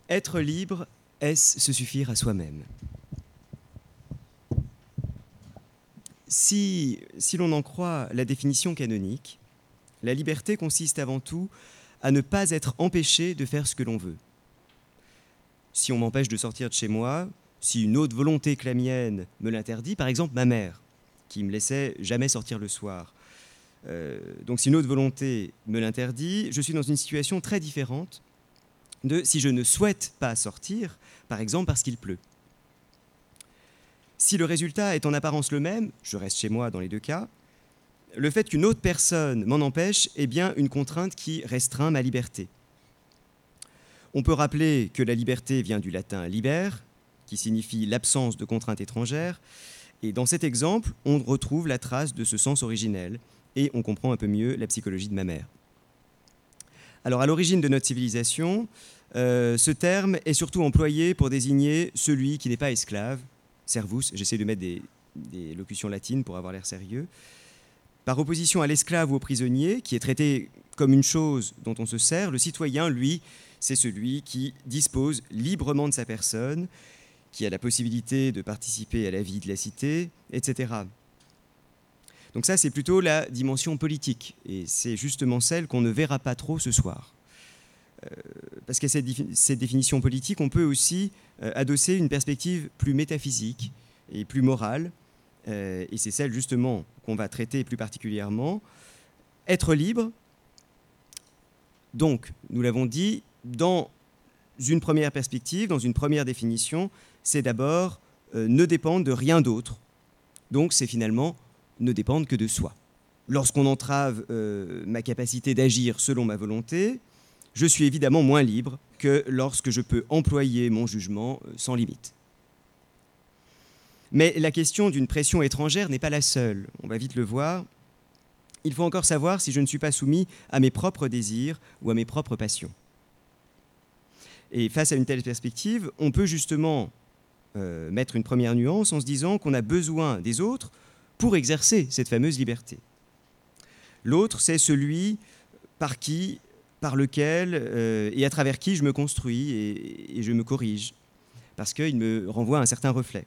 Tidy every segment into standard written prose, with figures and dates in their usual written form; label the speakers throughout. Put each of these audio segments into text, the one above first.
Speaker 1: Être libre, est-ce se suffire à soi-même? Si l'on en croit la définition canonique, la liberté consiste avant tout à ne pas être empêché de faire ce que l'on veut. Si on m'empêche de sortir de chez moi, si une autre volonté que la mienne me l'interdit, par exemple ma mère, qui me laissait jamais sortir le soir, donc si une autre volonté me l'interdit, je suis dans une situation très différente de si je ne souhaite pas sortir, par exemple parce qu'il pleut. Si le résultat est en apparence le même, je reste chez moi dans les deux cas, le fait qu'une autre personne m'en empêche est bien une contrainte qui restreint ma liberté. On peut rappeler que la liberté vient du latin liber, qui signifie l'absence de contraintes étrangères, et dans cet exemple, on retrouve la trace de ce sens originel, et on comprend un peu mieux la psychologie de ma mère. Alors, à l'origine de notre civilisation, ce terme est surtout employé pour désigner celui qui n'est pas esclave, servus, j'essaie de mettre des locutions latines pour avoir l'air sérieux, par opposition à l'esclave ou au prisonnier, qui est traité comme une chose dont on se sert, le citoyen, lui, c'est celui qui dispose librement de sa personne, qui a la possibilité de participer à la vie de la cité, etc. Donc ça, c'est plutôt la dimension politique, et c'est justement celle qu'on ne verra pas trop ce soir. Parce qu'à cette définition politique, on peut aussi adosser une perspective plus métaphysique et plus morale, et c'est celle justement qu'on va traiter plus particulièrement. Être libre, donc, nous l'avons dit, dans une première perspective, dans une première définition, c'est d'abord ne dépendre de rien d'autre. Donc c'est finalement ne dépendre que de soi. Lorsqu'on entrave ma capacité d'agir selon ma volonté, je suis évidemment moins libre que lorsque je peux employer mon jugement sans limite. Mais la question d'une pression étrangère n'est pas la seule, on va vite le voir. Il faut encore savoir si je ne suis pas soumis à mes propres désirs ou à mes propres passions. Et face à une telle perspective, on peut justement mettre une première nuance en se disant qu'on a besoin des autres pour exercer cette fameuse liberté. L'autre, c'est celui par lequel et à travers qui je me construis et je me corrige, parce qu'il me renvoie un certain reflet.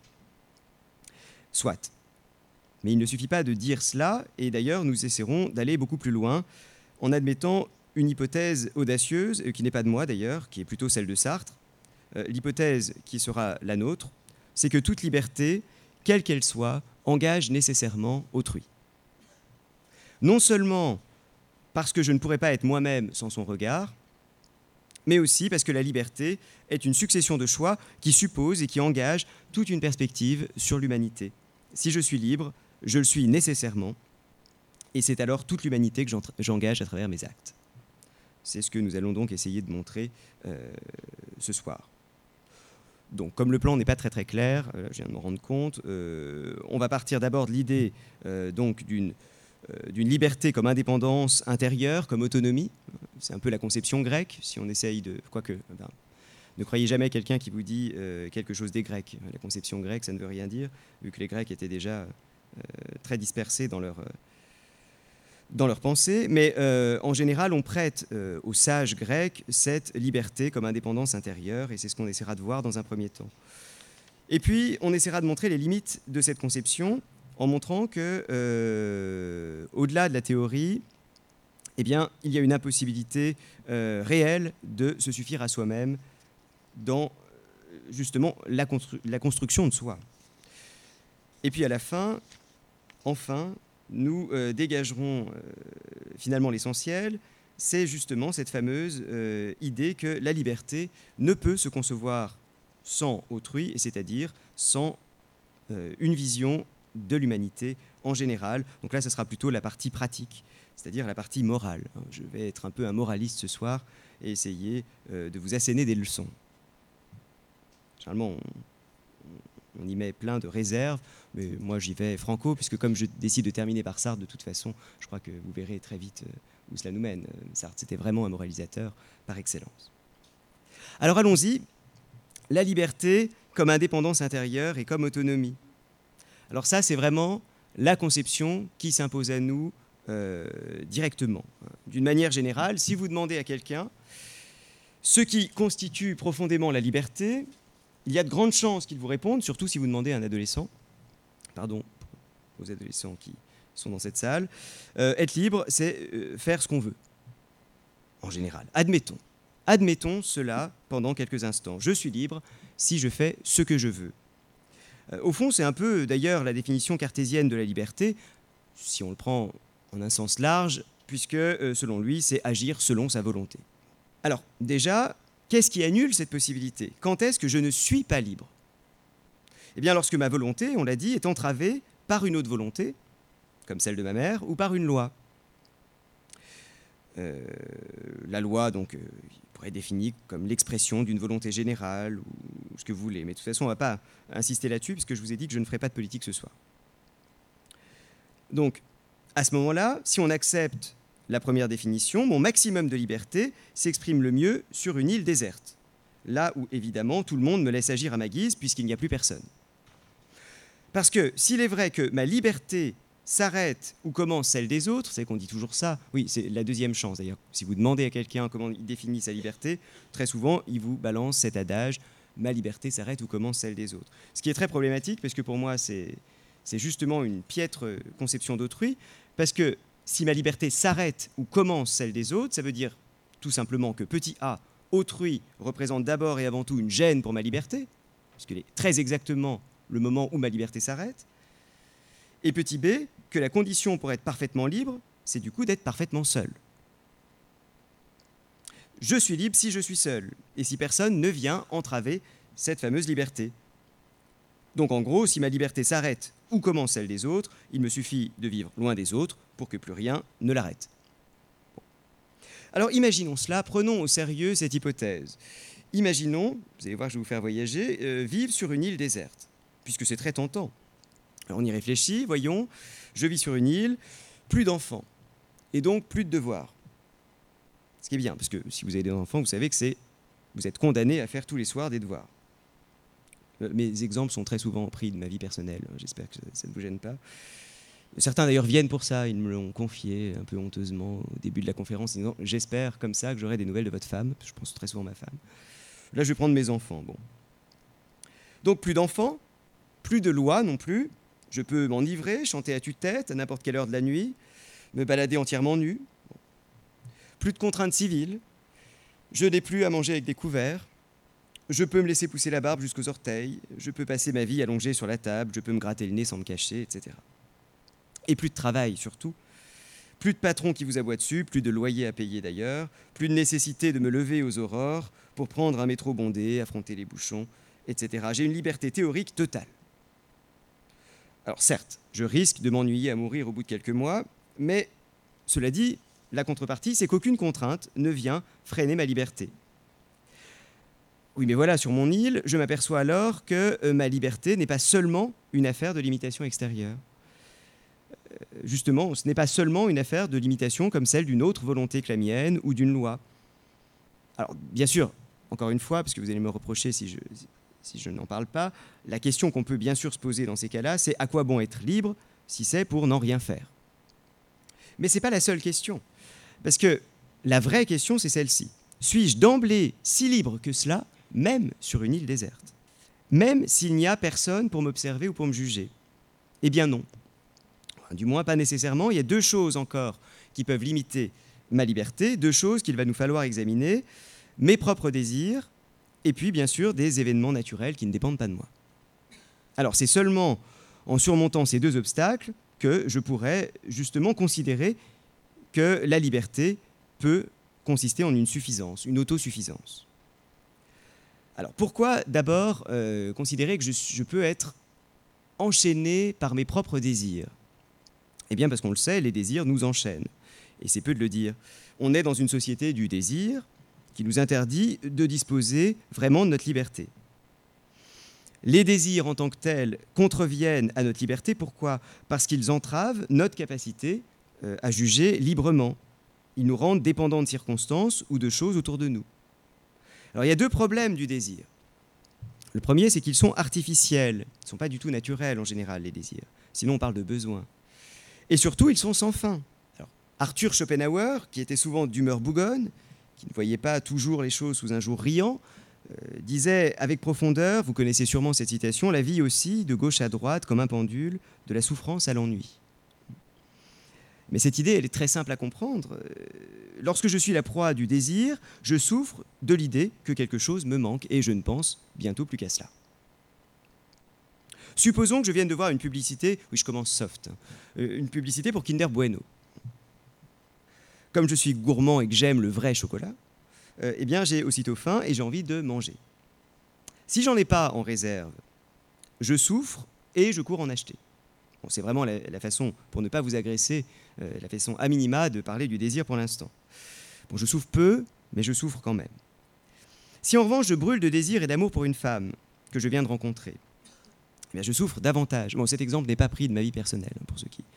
Speaker 1: Soit. Mais il ne suffit pas de dire cela, et d'ailleurs nous essaierons d'aller beaucoup plus loin en admettant une hypothèse audacieuse, qui n'est pas de moi d'ailleurs, qui est plutôt celle de Sartre. L'hypothèse qui sera la nôtre, c'est que toute liberté, quelle qu'elle soit, engage nécessairement autrui. Non seulement parce que je ne pourrais pas être moi-même sans son regard, mais aussi parce que la liberté est une succession de choix qui suppose et qui engage toute une perspective sur l'humanité. Si je suis libre, je le suis nécessairement, et c'est alors toute l'humanité que j'engage à travers mes actes. C'est ce que nous allons donc essayer de montrer ce soir. Donc, comme le plan n'est pas très très clair, je viens de m'en rendre compte, on va partir d'abord de l'idée donc d'une liberté comme indépendance intérieure, comme autonomie. C'est un peu la conception grecque, si on essaye de... Quoique, ne croyez jamais quelqu'un qui vous dit quelque chose des Grecs. La conception grecque, ça ne veut rien dire, vu que les Grecs étaient déjà très dispersés dans leur pensée. Mais en général, on prête aux sages grecs cette liberté comme indépendance intérieure, et c'est ce qu'on essaiera de voir dans un premier temps. Et puis, on essaiera de montrer les limites de cette conception en montrant que, au-delà de la théorie, eh bien, il y a une impossibilité réelle de se suffire à soi-même dans, justement, la construction de soi. Et puis, à la fin, enfin, nous dégagerons finalement l'essentiel, c'est justement cette fameuse idée que la liberté ne peut se concevoir sans autrui, c'est-à-dire sans une vision de l'humanité en général. Donc là, ce sera plutôt la partie pratique, c'est-à-dire la partie morale. Je vais être un peu un moraliste ce soir et essayer de vous asséner des leçons. Généralement, on y met plein de réserves, mais moi j'y vais franco, puisque comme je décide de terminer par Sartre, de toute façon, je crois que vous verrez très vite où cela nous mène. Sartre, c'était vraiment un moralisateur par excellence. Alors allons-y, la liberté comme indépendance intérieure et comme autonomie. Alors ça, c'est vraiment la conception qui s'impose à nous directement. D'une manière générale, si vous demandez à quelqu'un Ce qui constitue profondément la liberté, il y a de grandes chances qu'il vous réponde, surtout si vous demandez à un adolescent, pardon aux adolescents qui sont dans cette salle, être libre, c'est faire ce qu'on veut, en général. Admettons cela pendant quelques instants. Je suis libre si je fais ce que je veux. Au fond, c'est un peu, d'ailleurs, la définition cartésienne de la liberté, si on le prend en un sens large, puisque, selon lui, c'est agir selon sa volonté. Alors, déjà, qu'est-ce qui annule cette possibilité? Quand est-ce que je ne suis pas libre? Eh bien, lorsque ma volonté, on l'a dit, est entravée par une autre volonté, comme celle de ma mère, ou par une loi. La loi, donc, pourrait être définie comme l'expression d'une volonté générale, ou ce que vous voulez. Mais de toute façon, on ne va pas insister là-dessus, puisque je vous ai dit que je ne ferai pas de politique ce soir. Donc, à ce moment-là, si on accepte la première définition, mon maximum de liberté s'exprime le mieux sur une île déserte, là où, évidemment, tout le monde me laisse agir à ma guise, puisqu'il n'y a plus personne. Parce que s'il est vrai que ma liberté s'arrête où commence celle des autres, c'est qu'on dit toujours ça, oui, c'est la deuxième chance d'ailleurs. Si vous demandez à quelqu'un comment il définit sa liberté, très souvent, il vous balance cet adage « ma liberté s'arrête où commence celle des autres ». Ce qui est très problématique, parce que pour moi, c'est justement une piètre conception d'autrui, parce que si ma liberté s'arrête où commence celle des autres, ça veut dire tout simplement que petit a, autrui, représente d'abord et avant tout une gêne pour ma liberté, puisqu'il est très exactement le moment où ma liberté s'arrête, et petit b, que la condition pour être parfaitement libre, c'est du coup d'être parfaitement seul. Je suis libre si je suis seul, et si personne ne vient entraver cette fameuse liberté. Donc en gros, si ma liberté s'arrête où commence celle des autres, il me suffit de vivre loin des autres pour que plus rien ne l'arrête. Bon. Alors imaginons cela, prenons au sérieux cette hypothèse. Imaginons, vous allez voir, je vais vous faire voyager, vivre sur une île déserte, puisque c'est très tentant. Alors on y réfléchit, voyons, je vis sur une île, plus d'enfants, et donc plus de devoirs. Ce qui est bien, parce que si vous avez des enfants, vous savez que vous êtes condamné à faire tous les soirs des devoirs. Mes exemples sont très souvent pris de ma vie personnelle, j'espère que ça ne vous gêne pas. Certains d'ailleurs viennent pour ça, ils me l'ont confié un peu honteusement au début de la conférence, en disant « j'espère comme ça que j'aurai des nouvelles de votre femme », je pense très souvent à ma femme. Là je vais prendre mes enfants, bon. Donc plus d'enfants, plus de lois non plus. Je peux m'enivrer, chanter à tue-tête à n'importe quelle heure de la nuit, me balader entièrement nu. Plus de contraintes civiles. Je n'ai plus à manger avec des couverts. Je peux me laisser pousser la barbe jusqu'aux orteils. Je peux passer ma vie allongée sur la table. Je peux me gratter le nez sans me cacher, etc. Et plus de travail, surtout. Plus de patron qui vous aboie dessus, plus de loyer à payer d'ailleurs, plus de nécessité de me lever aux aurores pour prendre un métro bondé, affronter les bouchons, etc. J'ai une liberté théorique totale. Alors certes, je risque de m'ennuyer à mourir au bout de quelques mois, mais cela dit, la contrepartie, c'est qu'aucune contrainte ne vient freiner ma liberté. Oui, mais voilà, sur mon île, je m'aperçois alors que ma liberté n'est pas seulement une affaire de limitation extérieure. Justement, ce n'est pas seulement une affaire de limitation comme celle d'une autre volonté que la mienne ou d'une loi. Alors, bien sûr, encore une fois, parce que vous allez me reprocher si je n'en parle pas, la question qu'on peut bien sûr se poser dans ces cas-là, c'est à quoi bon être libre si c'est pour n'en rien faire? Mais ce n'est pas la seule question, parce que la vraie question, c'est celle-ci. Suis-je d'emblée si libre que cela, même sur une île déserte? Même s'il n'y a personne pour m'observer ou pour me juger? Eh bien non. Du moins, pas nécessairement. Il y a deux choses encore qui peuvent limiter ma liberté, deux choses qu'il va nous falloir examiner. Mes propres désirs, et puis, bien sûr, des événements naturels qui ne dépendent pas de moi. Alors, c'est seulement en surmontant ces deux obstacles que je pourrais justement considérer que la liberté peut consister en une suffisance, une autosuffisance. Alors, pourquoi d'abord considérer que je peux être enchaîné par mes propres désirs? Eh bien, parce qu'on le sait, les désirs nous enchaînent. Et c'est peu de le dire. On est dans une société du désir qui nous interdit de disposer vraiment de notre liberté. Les désirs en tant que tels contreviennent à notre liberté. Pourquoi? Parce qu'ils entravent notre capacité à juger librement. Ils nous rendent dépendants de circonstances ou de choses autour de nous. Alors il y a deux problèmes du désir. Le premier, c'est qu'ils sont artificiels. Ils ne sont pas du tout naturels en général, les désirs. Sinon, on parle de besoins. Et surtout, ils sont sans fin. Alors, Arthur Schopenhauer, qui était souvent d'humeur bougonne, qui ne voyait pas toujours les choses sous un jour riant, disait avec profondeur, vous connaissez sûrement cette citation, la vie aussi, de gauche à droite, comme un pendule, de la souffrance à l'ennui. Mais cette idée, elle est très simple à comprendre. Lorsque je suis la proie du désir, je souffre de l'idée que quelque chose me manque et je ne pense bientôt plus qu'à cela. Supposons que je vienne de voir une publicité, oui je commence soft, une publicité pour Kinder Bueno. Comme je suis gourmand et que j'aime le vrai chocolat, eh bien j'ai aussitôt faim et j'ai envie de manger. Si j'en ai pas en réserve, je souffre et je cours en acheter. Bon, c'est vraiment la façon, pour ne pas vous agresser, la façon à minima de parler du désir pour l'instant. Bon, je souffre peu, mais je souffre quand même. Si en revanche je brûle de désir et d'amour pour une femme que je viens de rencontrer, eh bien, je souffre davantage. Bon, cet exemple n'est pas pris de ma vie personnelle, pour ceux qui...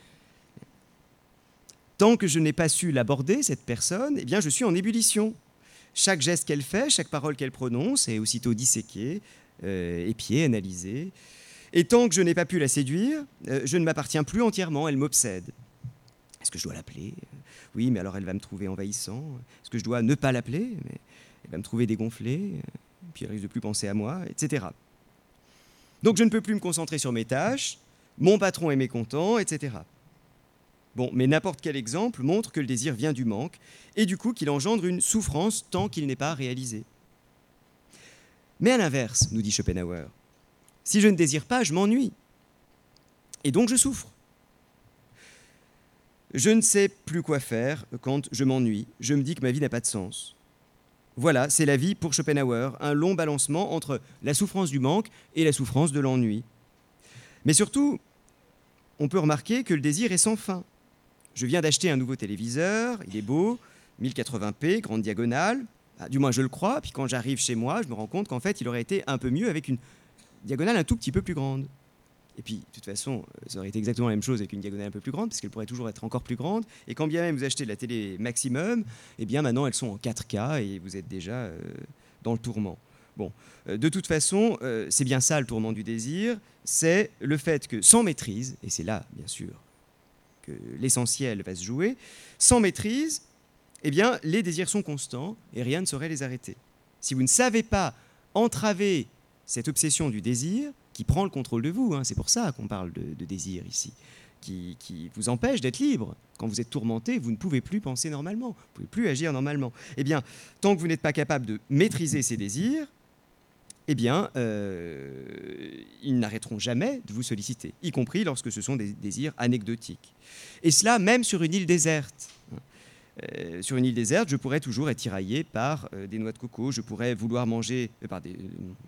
Speaker 1: Tant que je n'ai pas su l'aborder, cette personne, eh bien, je suis en ébullition. Chaque geste qu'elle fait, chaque parole qu'elle prononce est aussitôt disséquée, épiée, analysée. Et tant que je n'ai pas pu la séduire, je ne m'appartiens plus entièrement, elle m'obsède. Est-ce que je dois l'appeler ? Oui, mais alors elle va me trouver envahissant. Est-ce que je dois ne pas l'appeler ? Mais elle va me trouver dégonflé, puis elle risque de plus penser à moi, etc. Donc je ne peux plus me concentrer sur mes tâches, mon patron est mécontent, etc. Bon, mais n'importe quel exemple montre que le désir vient du manque, et du coup qu'il engendre une souffrance tant qu'il n'est pas réalisé. Mais à l'inverse, nous dit Schopenhauer, si je ne désire pas, je m'ennuie, et donc je souffre. Je ne sais plus quoi faire quand je m'ennuie, je me dis que ma vie n'a pas de sens. Voilà, c'est la vie pour Schopenhauer, un long balancement entre la souffrance du manque et la souffrance de l'ennui. Mais surtout, on peut remarquer que le désir est sans fin. Je viens d'acheter un nouveau téléviseur, il est beau, 1080p, grande diagonale, du moins je le crois, puis quand j'arrive chez moi, je me rends compte qu'en fait, il aurait été un peu mieux avec une diagonale un tout petit peu plus grande. Et puis, de toute façon, ça aurait été exactement la même chose avec une diagonale un peu plus grande, parce qu'elle pourrait toujours être encore plus grande. Et quand bien même vous achetez de la télé maximum, eh bien maintenant elles sont en 4K et vous êtes déjà dans le tourment. Bon, de toute façon, c'est bien ça le tourment du désir, c'est le fait que sans maîtrise, et c'est là, bien sûr, que l'essentiel va se jouer, sans maîtrise, eh bien, les désirs sont constants et rien ne saurait les arrêter. Si vous ne savez pas entraver cette obsession du désir, qui prend le contrôle de vous, c'est pour ça qu'on parle de désir ici, qui vous empêche d'être libre. Quand vous êtes tourmenté, vous ne pouvez plus penser normalement, vous ne pouvez plus agir normalement. Eh bien, tant que vous n'êtes pas capable de maîtriser ces désirs, eh bien, ils n'arrêteront jamais de vous solliciter, y compris lorsque ce sont des désirs anecdotiques. Et cela même sur une île déserte. Sur une île déserte, je pourrais toujours être tiraillé par des noix de coco. Je pourrais vouloir manger par des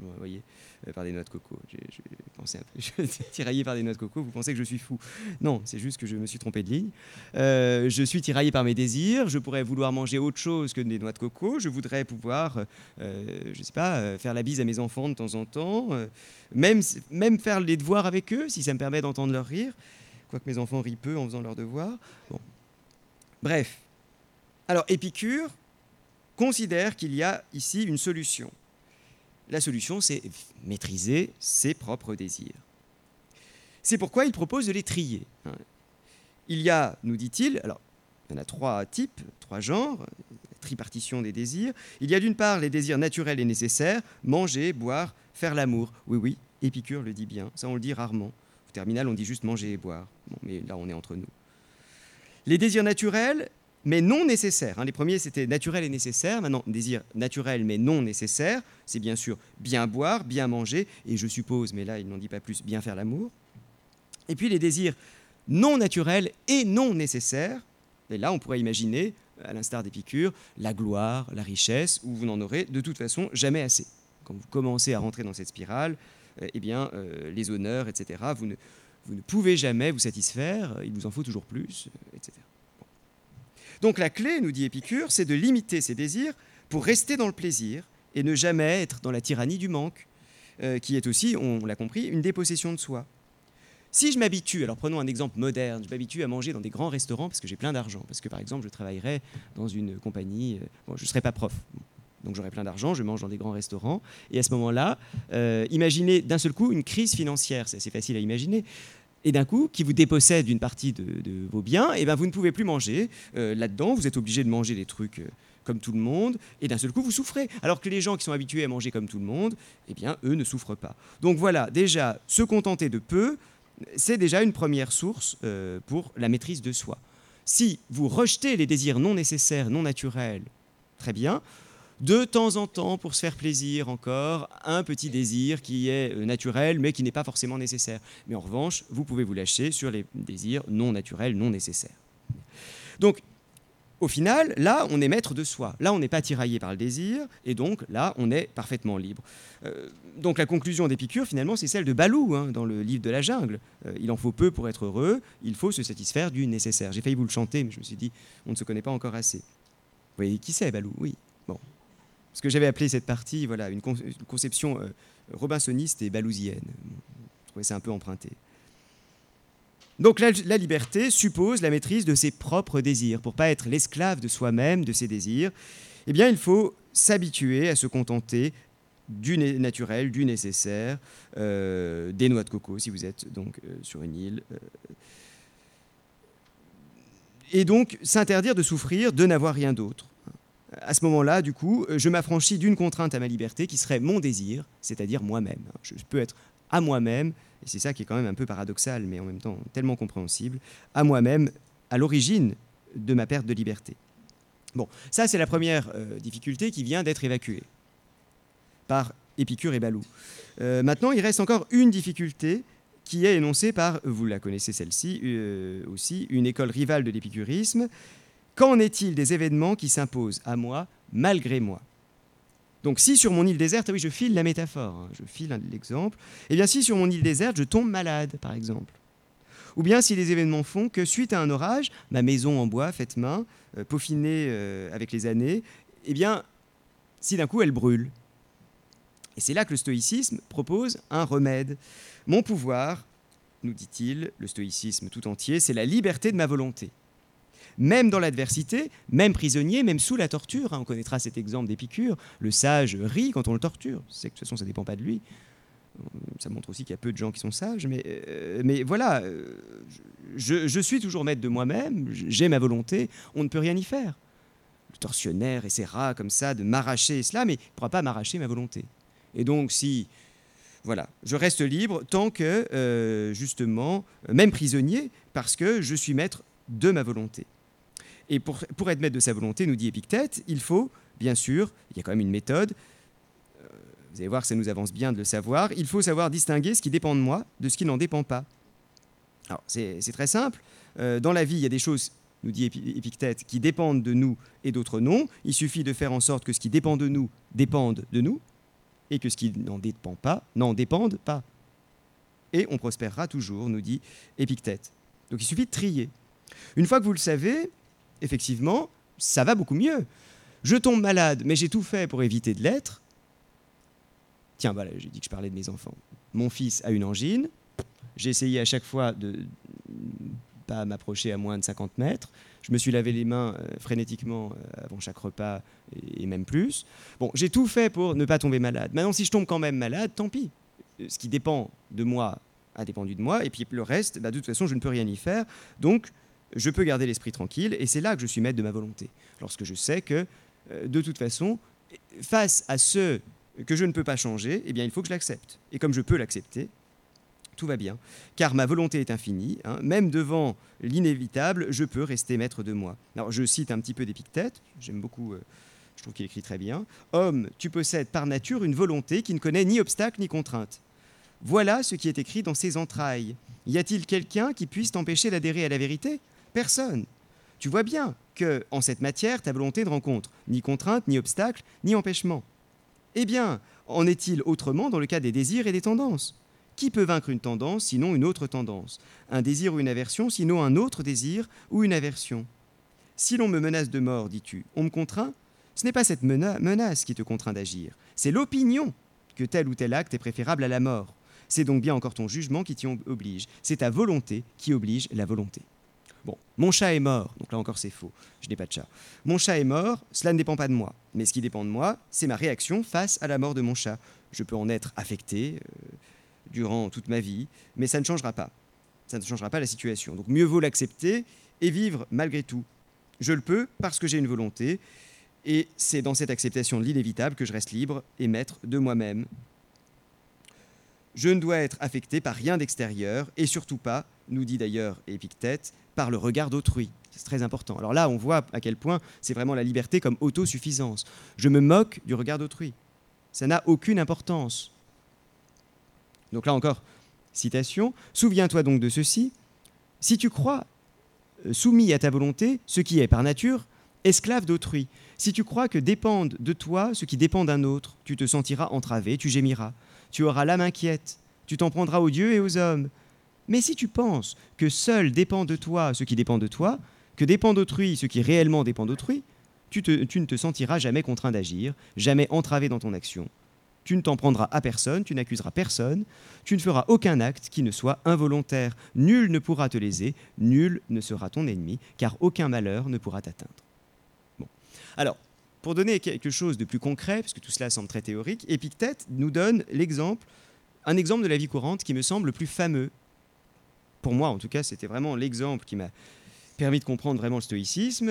Speaker 1: noix de coco. J'ai pensé un peu. Je suis tiraillé par des noix de coco. Vous pensez que je suis fou ? Non, c'est juste que je me suis trompé de ligne. Je suis tiraillé par mes désirs. Je pourrais vouloir manger autre chose que des noix de coco. Je voudrais pouvoir, je sais pas, faire la bise à mes enfants de temps en temps. Même faire les devoirs avec eux, si ça me permet d'entendre leur rire. Quoique mes enfants rient peu en faisant leurs devoirs. Bon. Bref. Alors, Épicure considère qu'il y a ici une solution. La solution, c'est maîtriser ses propres désirs. C'est pourquoi il propose de les trier. Il y a, nous dit-il, alors, il y en a 3 types, 3 genres, tripartition des désirs. Il y a d'une part les désirs naturels et nécessaires, manger, boire, faire l'amour. Oui, Épicure le dit bien, ça on le dit rarement. Au terminal, on dit juste manger et boire. Bon, mais là, on est entre nous. Les désirs naturels, mais non nécessaires. Les premiers, c'était naturel et nécessaire. Maintenant, désir naturel, mais non nécessaire. C'est bien sûr bien boire, bien manger, et je suppose, mais là, il n'en dit pas plus, bien faire l'amour. Et puis les désirs non naturels et non nécessaires. Et là, on pourrait imaginer, à l'instar d'Épicure, la gloire, la richesse, où vous n'en aurez de toute façon jamais assez. Quand vous commencez à rentrer dans cette spirale, eh bien, les honneurs, etc., vous ne pouvez jamais vous satisfaire, il vous en faut toujours plus, etc. Donc la clé, nous dit Épicure, c'est de limiter ses désirs pour rester dans le plaisir et ne jamais être dans la tyrannie du manque, qui est aussi, on l'a compris, une dépossession de soi. Si je m'habitue, alors prenons un exemple moderne, je m'habitue à manger dans des grands restaurants parce que j'ai plein d'argent, parce que par exemple je travaillerais dans une compagnie, je ne serais pas prof, donc j'aurais plein d'argent, je mange dans des grands restaurants, et à ce moment-là, imaginez d'un seul coup une crise financière, c'est assez facile à imaginer, et d'un coup, qui vous dépossède d'une partie de vos biens, et ben vous ne pouvez plus manger là-dedans, vous êtes obligé de manger des trucs comme tout le monde, et d'un seul coup vous souffrez. Alors que les gens qui sont habitués à manger comme tout le monde, eh bien eux ne souffrent pas. Donc voilà, déjà, se contenter de peu, c'est déjà une première source pour la maîtrise de soi. Si vous rejetez les désirs non nécessaires, non naturels, très bien. De temps en temps, pour se faire plaisir encore, un petit désir qui est naturel, mais qui n'est pas forcément nécessaire. Mais en revanche, vous pouvez vous lâcher sur les désirs non naturels, non nécessaires. Donc, au final, là, on est maître de soi. Là, on n'est pas tiraillé par le désir, et donc là, on est parfaitement libre. Donc la conclusion d'Épicure, finalement, c'est celle de Balou, dans le livre de la jungle. Il en faut peu pour être heureux, il faut se satisfaire du nécessaire. J'ai failli vous le chanter, mais je me suis dit, on ne se connaît pas encore assez. Vous voyez qui c'est, Balou? Oui. Bon. Ce que j'avais appelé cette partie, voilà, une conception robinsoniste et balousienne. Je trouvais ça un peu emprunté. Donc la liberté suppose la maîtrise de ses propres désirs. Pour ne pas être l'esclave de soi-même, de ses désirs, eh bien, il faut s'habituer à se contenter du naturel, du nécessaire, des noix de coco, si vous êtes donc sur une île. Et donc s'interdire de souffrir, de n'avoir rien d'autre. À ce moment-là, du coup, je m'affranchis d'une contrainte à ma liberté qui serait mon désir, c'est-à-dire moi-même. Je peux être à moi-même, et c'est ça qui est quand même un peu paradoxal, mais en même temps tellement compréhensible, à moi-même, à l'origine de ma perte de liberté. Bon, ça c'est la première difficulté qui vient d'être évacuée par Épicure et Balou. Maintenant, il reste encore une difficulté qui est énoncée par, vous la connaissez celle-ci aussi, une école rivale de l'épicurisme. Qu'en est-il des événements qui s'imposent à moi malgré moi? Donc si sur mon île déserte, oui, je file la métaphore, je file l'exemple, eh bien si sur mon île déserte, je tombe malade, par exemple. Ou bien si les événements font que suite à un orage, ma maison en bois faite main, peaufinée avec les années, eh bien si d'un coup elle brûle. Et c'est là que le stoïcisme propose un remède. Mon pouvoir, nous dit-il, le stoïcisme tout entier, c'est la liberté de ma volonté. Même dans l'adversité, même prisonnier, même sous la torture, on connaîtra cet exemple d'Épicure, le sage rit quand on le torture, c'est que de toute façon ça ne dépend pas de lui, ça montre aussi qu'il y a peu de gens qui sont sages, mais voilà, je suis toujours maître de moi-même, j'ai ma volonté, on ne peut rien y faire. Le tortionnaire essaiera comme ça de m'arracher cela, mais il ne pourra pas m'arracher ma volonté. Et donc si, voilà, je reste libre tant que, justement, même prisonnier, parce que je suis maître de ma volonté. Et pour être maître de sa volonté, nous dit Épictète, il faut, bien sûr, il y a quand même une méthode, vous allez voir que ça nous avance bien de le savoir, il faut savoir distinguer ce qui dépend de moi de ce qui n'en dépend pas. Alors, c'est très simple. Dans la vie, il y a des choses, nous dit Épictète, qui dépendent de nous et d'autres non. Il suffit de faire en sorte que ce qui dépend de nous dépende de nous, et que ce qui n'en dépend pas n'en dépende pas. Et on prospérera toujours, nous dit Épictète. Donc il suffit de trier. Une fois que vous le savez, effectivement, ça va beaucoup mieux. Je tombe malade, mais j'ai tout fait pour éviter de l'être. Tiens, voilà, j'ai dit que je parlais de mes enfants. Mon fils a une angine. J'ai essayé à chaque fois de ne pas m'approcher à moins de 50 mètres. Je me suis lavé les mains frénétiquement avant chaque repas et même plus. Bon, j'ai tout fait pour ne pas tomber malade. Maintenant, si je tombe quand même malade, tant pis. Ce qui dépend de moi a dépendu de moi. Et puis le reste, de toute façon, je ne peux rien y faire. Donc, je peux garder l'esprit tranquille, et c'est là que je suis maître de ma volonté. Lorsque je sais que, de toute façon, face à ce que je ne peux pas changer, eh bien, il faut que je l'accepte. Et comme je peux l'accepter, tout va bien. Car ma volonté est infinie, même devant l'inévitable, je peux rester maître de moi. Alors, je cite un petit peu d'Épictète, j'aime beaucoup, je trouve qu'il écrit très bien. « Homme, tu possèdes par nature une volonté qui ne connaît ni obstacle ni contrainte. Voilà ce qui est écrit dans ses entrailles. Y a-t-il quelqu'un qui puisse t'empêcher d'adhérer à la vérité ? Personne. Tu vois bien que, en cette matière, ta volonté ne rencontre ni contrainte, ni obstacle, ni empêchement. Eh bien, en est-il autrement dans le cas des désirs et des tendances ? Qui peut vaincre une tendance, sinon une autre tendance ? Un désir ou une aversion, sinon un autre désir ou une aversion ? Si l'on me menace de mort, dis-tu, on me contraint ? Ce n'est pas cette menace qui te contraint d'agir, c'est l'opinion que tel ou tel acte est préférable à la mort. C'est donc bien encore ton jugement qui t'y oblige. C'est ta volonté qui oblige la volonté. Bon, mon chat est mort, donc là encore c'est faux, je n'ai pas de chat. Mon chat est mort, cela ne dépend pas de moi. Mais ce qui dépend de moi, c'est ma réaction face à la mort de mon chat. Je peux en être affecté durant toute ma vie, mais ça ne changera pas. Ça ne changera pas la situation. Donc mieux vaut l'accepter et vivre malgré tout. Je le peux parce que j'ai une volonté, Et c'est dans cette acceptation de l'inévitable que je reste libre et maître de moi-même. Je ne dois être affecté par rien d'extérieur, et surtout pas, nous dit d'ailleurs Épictète, par le regard d'autrui. C'est très important. Alors là, on voit à quel point c'est vraiment la liberté comme autosuffisance. Je me moque du regard d'autrui. Ça n'a aucune importance. Donc là encore, citation. Souviens-toi donc de ceci. Si tu crois soumis à ta volonté, ce qui est par nature esclave d'autrui. Si tu crois que dépendent de toi ce qui dépend d'un autre, tu te sentiras entravé, tu gémiras. Tu auras l'âme inquiète, tu t'en prendras aux dieux et aux hommes. Mais si tu penses que seul dépend de toi ce qui dépend de toi, que dépend d'autrui ce qui réellement dépend d'autrui, tu ne te sentiras jamais contraint d'agir, jamais entravé dans ton action. Tu ne t'en prendras à personne, tu n'accuseras personne, tu ne feras aucun acte qui ne soit involontaire. Nul ne pourra te léser, nul ne sera ton ennemi, car aucun malheur ne pourra t'atteindre. Bon. Alors, pour donner quelque chose de plus concret, parce que tout cela semble très théorique, Épictète nous donne un exemple de la vie courante qui me semble le plus fameux. Pour moi, en tout cas, c'était vraiment l'exemple qui m'a permis de comprendre vraiment le stoïcisme,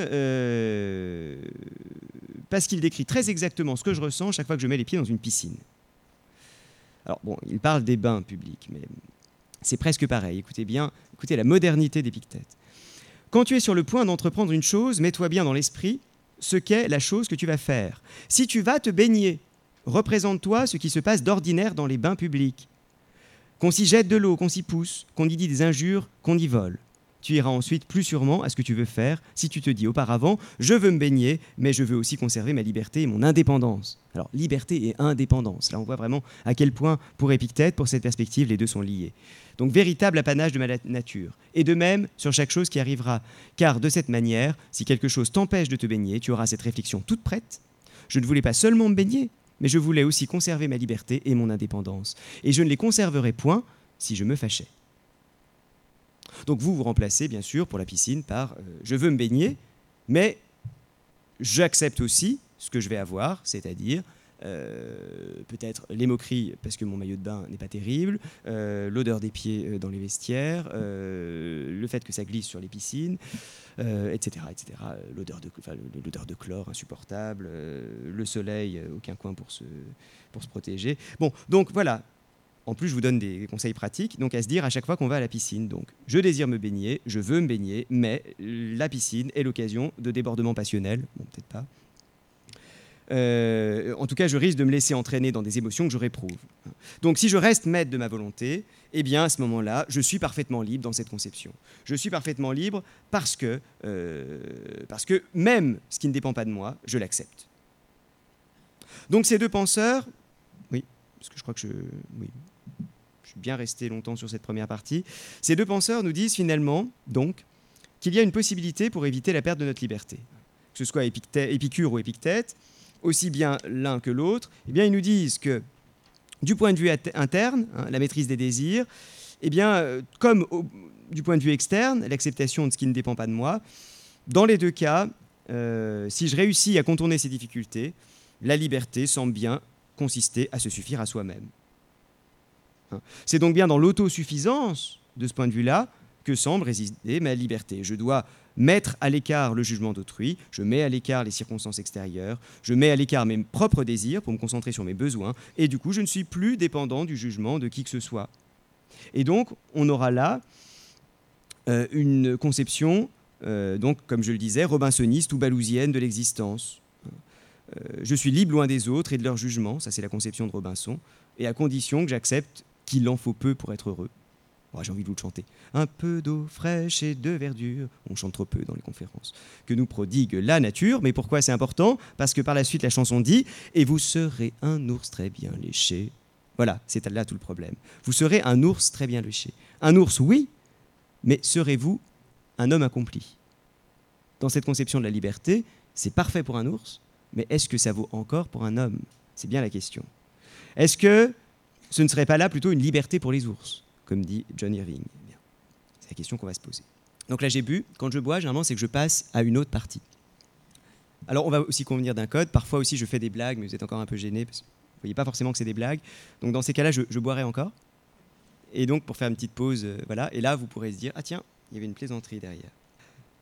Speaker 1: parce qu'il décrit très exactement ce que je ressens chaque fois que je mets les pieds dans une piscine. Alors bon, il parle des bains publics, mais c'est presque pareil. Écoutez bien, écoutez la modernité d'Épictète. Quand tu es sur le point d'entreprendre une chose, mets-toi bien dans l'esprit ce qu'est la chose que tu vas faire. Si tu vas te baigner, représente-toi ce qui se passe d'ordinaire dans les bains publics. Qu'on s'y jette de l'eau, qu'on s'y pousse, qu'on y dit des injures, qu'on y vole. Tu iras ensuite plus sûrement à ce que tu veux faire si tu te dis auparavant « je veux me baigner, mais je veux aussi conserver ma liberté et mon indépendance ». Alors, liberté et indépendance, là on voit vraiment à quel point, pour Épictète, pour cette perspective, les deux sont liés. Donc, véritable apanage de ma nature. Et de même, sur chaque chose qui arrivera. Car de cette manière, si quelque chose t'empêche de te baigner, tu auras cette réflexion toute prête. Je ne voulais pas seulement me baigner, mais je voulais aussi conserver ma liberté et mon indépendance. Et je ne les conserverai point si je me fâchais. Donc vous remplacez bien sûr pour la piscine par je veux me baigner, mais j'accepte aussi ce que je vais avoir, c'est-à-dire peut-être les moqueries parce que mon maillot de bain n'est pas terrible, l'odeur des pieds dans les vestiaires, le fait que ça glisse sur les piscines, etc., etc. L'odeur de chlore insupportable, le soleil, aucun coin pour se protéger. Bon, donc voilà. En plus, je vous donne des conseils pratiques, donc à se dire à chaque fois qu'on va à la piscine. Donc, je désire me baigner, je veux me baigner, mais la piscine est l'occasion de débordements passionnels. Bon, peut-être pas. En tout cas, je risque de me laisser entraîner dans des émotions que je réprouve. Donc, si je reste maître de ma volonté, eh bien, à ce moment-là, je suis parfaitement libre dans cette conception. Je suis parfaitement libre parce que même ce qui ne dépend pas de moi, je l'accepte. Donc, ces deux penseurs... Oui, parce que je crois que je suis bien resté longtemps sur cette première partie. Ces deux penseurs nous disent finalement, donc, qu'il y a une possibilité pour éviter la perte de notre liberté. Que ce soit Épicure ou Épictète, aussi bien l'un que l'autre, eh bien, ils nous disent que, du point de vue interne, la maîtrise des désirs, eh bien, comme du point de vue externe, l'acceptation de ce qui ne dépend pas de moi, dans les deux cas, si je réussis à contourner ces difficultés, la liberté semble bien consister à se suffire à soi-même. C'est donc bien dans l'autosuffisance, de ce point de vue-là, que semble résider ma liberté. Je dois mettre à l'écart le jugement d'autrui, je mets à l'écart les circonstances extérieures, je mets à l'écart mes propres désirs pour me concentrer sur mes besoins, et du coup, je ne suis plus dépendant du jugement de qui que ce soit. Et donc, on aura là une conception, donc, comme je le disais, robinsoniste ou balousienne de l'existence. Je suis libre loin des autres et de leur jugement, ça c'est la conception de Robinson, et à condition que j'accepte qu'il en faut peu pour être heureux. Oh, j'ai envie de vous le chanter. Un peu d'eau fraîche et de verdure, on chante trop peu dans les conférences, que nous prodigue la nature. Mais pourquoi c'est important ? Parce que par la suite la chanson dit « Et vous serez un ours très bien léché ». Voilà, c'est là tout le problème. Vous serez un ours très bien léché. Un ours, oui, mais serez-vous un homme accompli ? Dans cette conception de la liberté, c'est parfait pour un ours, mais est-ce que ça vaut encore pour un homme ? C'est bien la question. Est-ce que ce ne serait pas là plutôt une liberté pour les ours, comme dit John Irving ? Bien. C'est la question qu'on va se poser. Donc là, j'ai bu. Quand je bois, généralement, c'est que je passe à une autre partie. Alors, on va aussi convenir d'un code. Parfois aussi, je fais des blagues, mais vous êtes encore un peu gênés, parce que vous ne voyez pas forcément que c'est des blagues. Donc, dans ces cas-là, je boirai encore. Et donc, pour faire une petite pause, voilà. Et là, vous pourrez se dire, ah tiens, il y avait une plaisanterie derrière.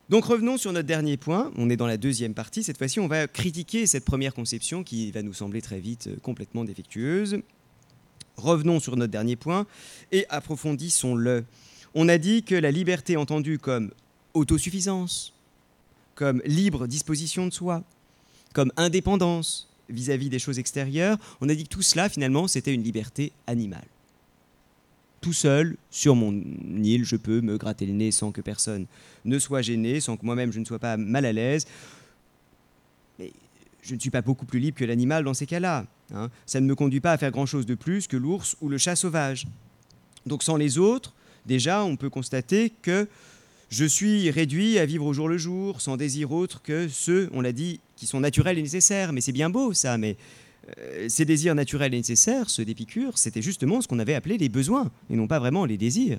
Speaker 1: Donc revenons sur notre dernier point, on est dans la deuxième partie, cette fois-ci on va critiquer cette première conception qui va nous sembler très vite complètement défectueuse. Revenons sur notre dernier point et approfondissons-le. On a dit que la liberté entendue comme autosuffisance, comme libre disposition de soi, comme indépendance vis-à-vis des choses extérieures, on a dit que tout cela finalement c'était une liberté animale. Tout seul, sur mon île, je peux me gratter le nez sans que personne ne soit gêné, sans que moi-même je ne sois pas mal à l'aise. Mais je ne suis pas beaucoup plus libre que l'animal dans ces cas-là. Hein. Ça ne me conduit pas à faire grand-chose de plus que l'ours ou le chat sauvage. Donc sans les autres, déjà, on peut constater que je suis réduit à vivre au jour le jour, sans désir autre que ceux, on l'a dit, qui sont naturels et nécessaires. Mais c'est bien beau ça, mais ces désirs naturels et nécessaires, ceux d'Épicure, c'était justement ce qu'on avait appelé les besoins, et non pas vraiment les désirs.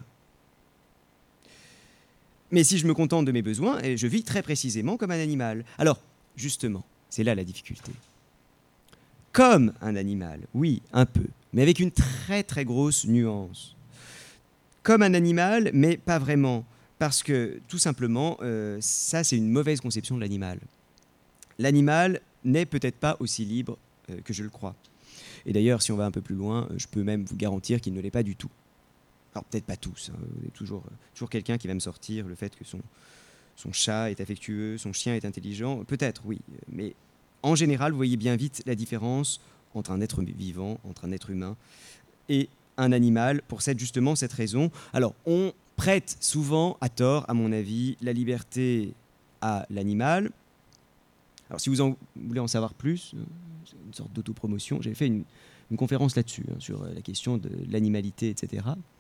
Speaker 1: Mais si je me contente de mes besoins, je vis très précisément comme un animal. Alors, justement, c'est là la difficulté. Comme un animal, oui, un peu, mais avec une très très grosse nuance. Comme un animal, mais pas vraiment, parce que tout simplement, ça c'est une mauvaise conception de l'animal. L'animal n'est peut-être pas aussi libre que je le crois. Et d'ailleurs, si on va un peu plus loin, je peux même vous garantir qu'il ne l'est pas du tout. Alors peut-être pas tous, hein, il y a toujours quelqu'un qui va me sortir le fait que son chat est affectueux, son chien est intelligent, peut-être oui, mais en général, vous voyez bien vite la différence entre un être vivant, entre un être humain et un animal, pour justement cette raison. Alors, on prête souvent, à tort, à mon avis, la liberté à l'animal. Alors, si vous voulez en savoir plus, c'est une sorte d'autopromotion, j'avais fait une conférence là-dessus, hein, sur la question de l'animalité, etc.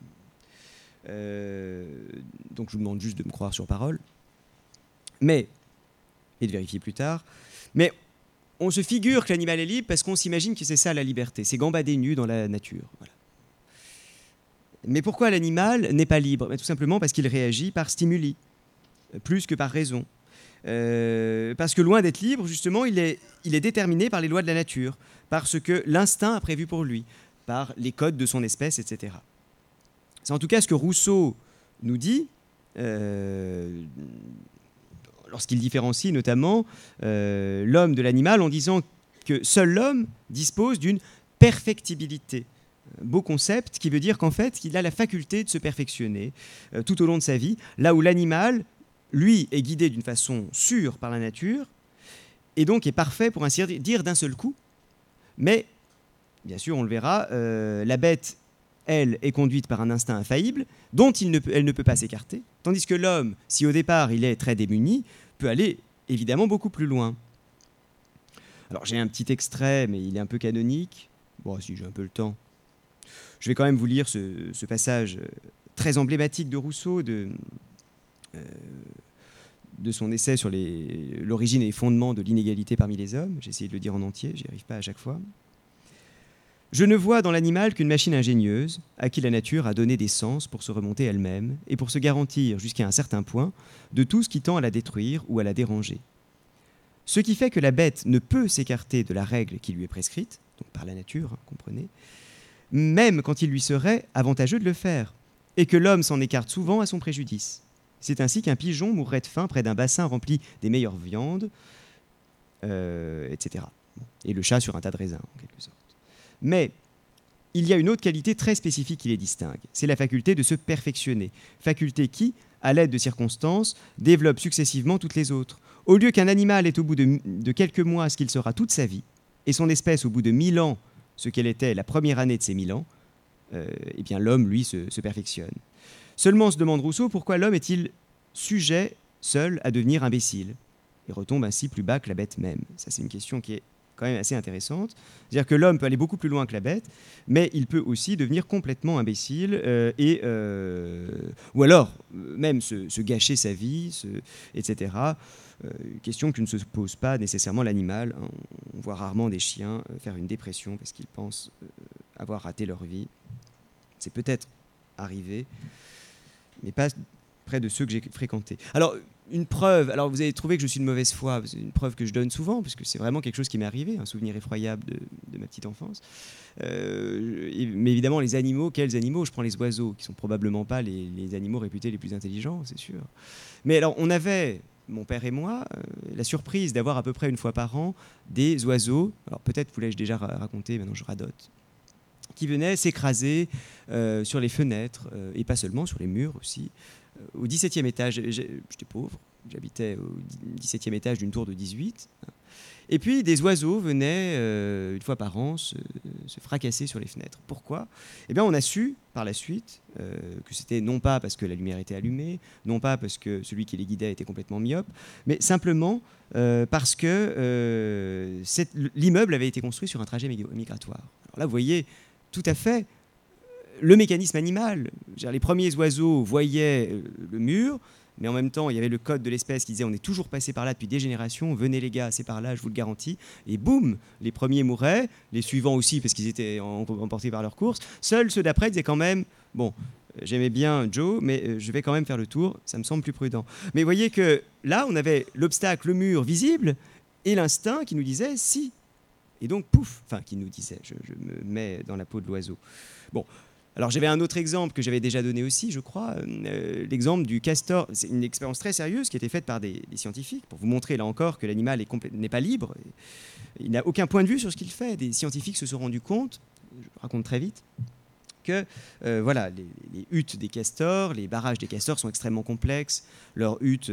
Speaker 1: Donc, je vous demande juste de me croire sur parole, et de vérifier plus tard. Mais on se figure que l'animal est libre parce qu'on s'imagine que c'est ça la liberté, c'est gambader nu dans la nature. Voilà. Mais pourquoi l'animal n'est pas libre ? Tout simplement parce qu'il réagit par stimuli, plus que par raison. Parce que loin d'être libre, justement, il est déterminé par les lois de la nature, par ce que l'instinct a prévu pour lui, par les codes de son espèce, etc. C'est en tout cas ce que Rousseau nous dit, lorsqu'il différencie notamment l'homme de l'animal en disant que seul l'homme dispose d'une perfectibilité. Beau concept qui veut dire qu'en fait, il a la faculté de se perfectionner tout au long de sa vie, là où l'animal, lui, est guidé d'une façon sûre par la nature, et donc est parfait, pour ainsi dire, d'un seul coup. Mais, bien sûr, on le verra, la bête, elle, est conduite par un instinct infaillible, dont elle ne peut pas s'écarter, tandis que l'homme, si au départ il est très démuni, peut aller évidemment beaucoup plus loin. Alors j'ai un petit extrait, mais il est un peu canonique. Bon, si j'ai un peu le temps. Je vais quand même vous lire ce passage très emblématique de Rousseau, de son essai sur l'origine et les fondements de l'inégalité parmi les hommes. J'ai essayé de le dire en entier, j'y arrive pas à chaque fois. Je ne vois dans l'animal qu'une machine ingénieuse à qui la nature a donné des sens pour se remonter elle-même et pour se garantir jusqu'à un certain point de tout ce qui tend à la détruire ou à la déranger. Ce qui fait que la bête ne peut s'écarter de la règle qui lui est prescrite, donc par la nature, hein, comprenez, même quand il lui serait avantageux de le faire, et que l'homme s'en écarte souvent à son préjudice. C'est ainsi qu'un pigeon mourrait de faim près d'un bassin rempli des meilleures viandes, etc. Et le chat sur un tas de raisins, en quelque sorte. Mais il y a une autre qualité très spécifique qui les distingue, c'est la faculté de se perfectionner, faculté qui, à l'aide de circonstances, développe successivement toutes les autres. Au lieu qu'un animal est au bout de quelques mois ce qu'il sera toute sa vie, et son espèce au bout de 1000 ans ce qu'elle était la première année de ces 1000 ans, eh bien l'homme, lui, se perfectionne. Seulement se demande Rousseau pourquoi l'homme est-il sujet, seul, à devenir imbécile, et retombe ainsi plus bas que la bête même. Ça, c'est une question qui est quand même assez intéressante. C'est-à-dire que l'homme peut aller beaucoup plus loin que la bête, mais il peut aussi devenir complètement imbécile, ou alors même se gâcher sa vie, etc. Question que ne se pose pas nécessairement l'animal. Hein. On voit rarement des chiens faire une dépression parce qu'ils pensent avoir raté leur vie. C'est peut-être arrivé, mais pas près de ceux que j'ai fréquentés. Alors, une preuve, alors vous avez trouvé que je suis de mauvaise foi, c'est une preuve que je donne souvent, parce que c'est vraiment quelque chose qui m'est arrivé, un souvenir effroyable de ma petite enfance. Mais évidemment, les animaux, quels animaux ? Je prends les oiseaux, qui sont probablement pas les animaux réputés les plus intelligents, c'est sûr. Mais alors, on avait mon père et moi, la surprise d'avoir à peu près une fois par an des oiseaux, alors peut-être vous l'ai-je déjà raconté, maintenant je radote, qui venaient s'écraser sur les fenêtres, et pas seulement, sur les murs aussi. Au 17e étage, j'étais pauvre, j'habitais au 17e étage d'une tour de 18. Et puis des oiseaux venaient une fois par an se fracasser sur les fenêtres. Pourquoi ? Eh bien, on a su par la suite que c'était non pas parce que la lumière était allumée, non pas parce que celui qui les guidait était complètement myope, mais simplement parce que l'immeuble avait été construit sur un trajet migratoire. Alors là, vous voyez tout à fait le mécanisme animal. Les premiers oiseaux voyaient le mur, mais en même temps, il y avait le code de l'espèce qui disait on est toujours passé par là depuis des générations, venez les gars, c'est par là, je vous le garantis. Et boum, les premiers mouraient, les suivants aussi parce qu'ils étaient emportés par leur course. Seuls ceux d'après disaient quand même, bon, j'aimais bien Joe, mais je vais quand même faire le tour, ça me semble plus prudent. Mais vous voyez que là, on avait l'obstacle, le mur visible, et l'instinct qui nous disait si. Et donc, pouf, enfin, qui nous disait, je me mets dans la peau de l'oiseau. Bon. Alors j'avais un autre exemple que j'avais déjà donné aussi, je crois, l'exemple du castor. C'est une expérience très sérieuse qui a été faite par des scientifiques pour vous montrer là encore que l'animal n'est pas libre. Il n'a aucun point de vue sur ce qu'il fait. Des scientifiques se sont rendus compte, je raconte très vite, que voilà, les huttes des castors, les barrages des castors sont extrêmement complexes. Leurs huttes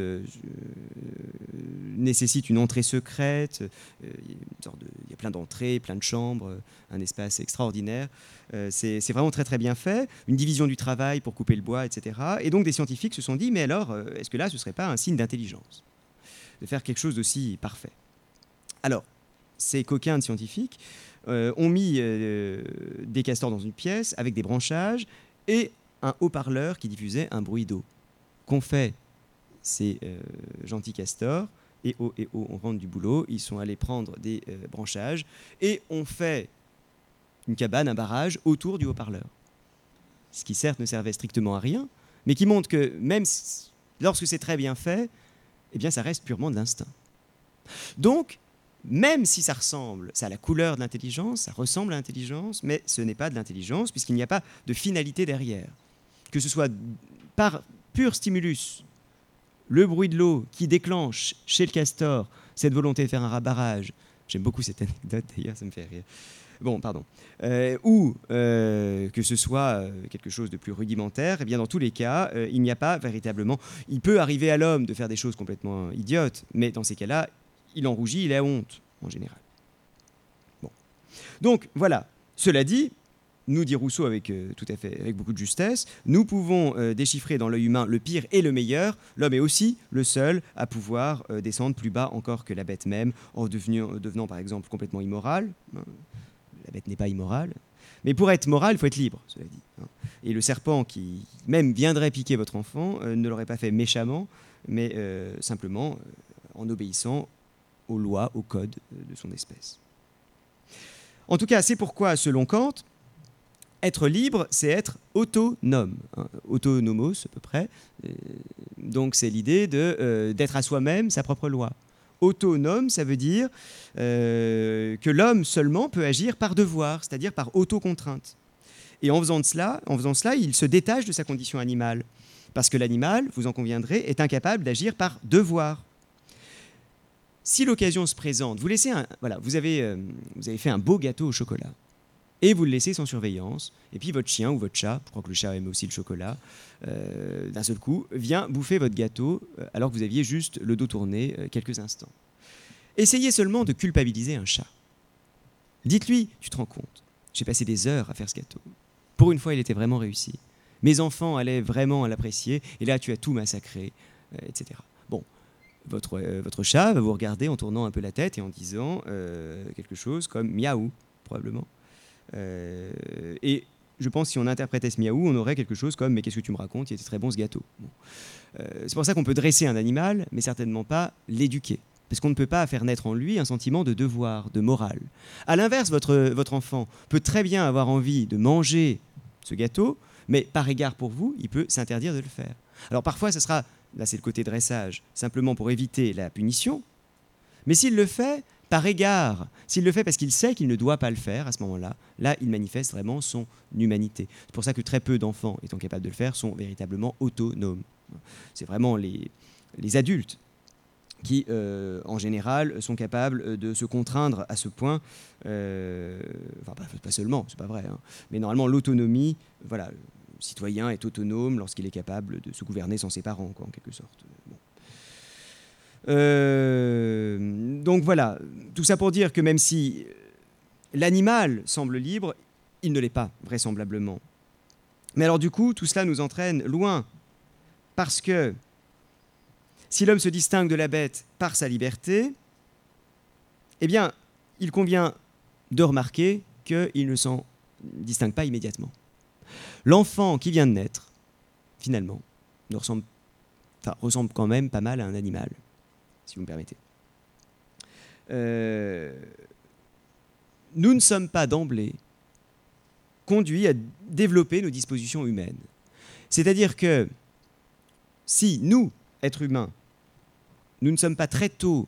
Speaker 1: nécessitent une entrée secrète. Il y a plein d'entrées, plein de chambres, un espace extraordinaire. C'est vraiment très très bien fait. Une division du travail pour couper le bois, etc. Et donc des scientifiques se sont dit, mais alors, est-ce que là, ce ne serait pas un signe d'intelligence de faire quelque chose d'aussi parfait ? Alors, ces coquins de scientifiques ont mis des castors dans une pièce avec des branchages et un haut-parleur qui diffusait un bruit d'eau. Qu'ont fait ces gentils castors ? Et on rentre du boulot, ils sont allés prendre des branchages et ont fait une cabane, un barrage autour du haut-parleur. Ce qui certes ne servait strictement à rien, mais qui montre que même lorsque c'est très bien fait, eh bien ça reste purement de l'instinct. Donc, même si ça a la couleur de l'intelligence, ça ressemble à l'intelligence, mais ce n'est pas de l'intelligence puisqu'il n'y a pas de finalité derrière. Que ce soit par pur stimulus, le bruit de l'eau qui déclenche chez le castor cette volonté de faire un barrage, j'aime beaucoup cette anecdote d'ailleurs, ça me fait rire. Bon, pardon. Ou que ce soit quelque chose de plus rudimentaire, eh bien dans tous les cas, il n'y a pas véritablement... Il peut arriver à l'homme de faire des choses complètement idiotes, mais dans ces cas-là, il en rougit, il a honte, en général. Bon. Donc, voilà. Cela dit, nous dit Rousseau avec beaucoup de justesse, nous pouvons déchiffrer dans l'œil humain le pire et le meilleur. L'homme est aussi le seul à pouvoir descendre plus bas encore que la bête même, en devenant par exemple complètement immoral. La bête n'est pas immorale. Mais pour être moral, il faut être libre, cela dit. Et le serpent qui même viendrait piquer votre enfant ne l'aurait pas fait méchamment, mais simplement en obéissant aux lois, aux codes de son espèce. En tout cas, c'est pourquoi, selon Kant, être libre, c'est être autonome. Autonomos, à peu près. Donc, c'est l'idée d'être à soi-même sa propre loi. Autonome, ça veut dire que l'homme seulement peut agir par devoir, c'est-à-dire par autocontrainte. Et en faisant cela, il se détache de sa condition animale. Parce que l'animal, vous en conviendrez, est incapable d'agir par devoir. Si l'occasion se présente, vous avez fait un beau gâteau au chocolat et vous le laissez sans surveillance, et puis votre chien ou votre chat, je crois que le chat aime aussi le chocolat, d'un seul coup, vient bouffer votre gâteau alors que vous aviez juste le dos tourné quelques instants. Essayez seulement de culpabiliser un chat. Dites-lui, tu te rends compte, j'ai passé des heures à faire ce gâteau. Pour une fois, il était vraiment réussi. Mes enfants allaient vraiment l'apprécier, et là, tu as tout massacré, etc. Bon. Votre chat va vous regarder en tournant un peu la tête et en disant quelque chose comme miaou, probablement. Et je pense que si on interprétait ce miaou, on aurait quelque chose comme mais qu'est-ce que tu me racontes, il était très bon ce gâteau. Bon. C'est pour ça qu'on peut dresser un animal, mais certainement pas l'éduquer. Parce qu'on ne peut pas faire naître en lui un sentiment de devoir, de morale. À l'inverse, votre enfant peut très bien avoir envie de manger ce gâteau, mais par égard pour vous, il peut s'interdire de le faire. Alors parfois, ce sera... Là, c'est le côté dressage, simplement pour éviter la punition. Mais s'il le fait par égard, s'il le fait parce qu'il sait qu'il ne doit pas le faire, à ce moment-là, là, il manifeste vraiment son humanité. C'est pour ça que très peu d'enfants, étant capables de le faire, sont véritablement autonomes. C'est vraiment les adultes qui, en général, sont capables de se contraindre à ce point, enfin pas seulement, c'est pas vrai, hein, mais normalement l'autonomie, voilà, le citoyen est autonome lorsqu'il est capable de se gouverner sans ses parents, quoi, en quelque sorte. Bon. Donc voilà, tout ça pour dire que même si l'animal semble libre, il ne l'est pas, vraisemblablement. Mais alors du coup, tout cela nous entraîne loin, parce que si l'homme se distingue de la bête par sa liberté, eh bien, il convient de remarquer qu'il ne s'en distingue pas immédiatement. L'enfant qui vient de naître, finalement, ressemble quand même pas mal à un animal, si vous me permettez. Nous ne sommes pas d'emblée conduits à développer nos dispositions humaines. C'est-à-dire que si nous, êtres humains, nous ne sommes pas très tôt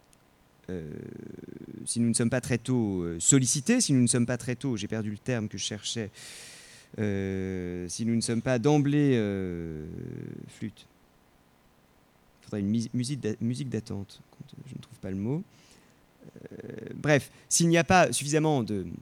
Speaker 1: sollicités, si nous ne sommes pas très tôt, j'ai perdu le terme que je cherchais, si nous ne sommes pas d'emblée flûte. Il faudrait une musique d'attente, je ne trouve pas le mot. Bref, s'il n'y a pas suffisamment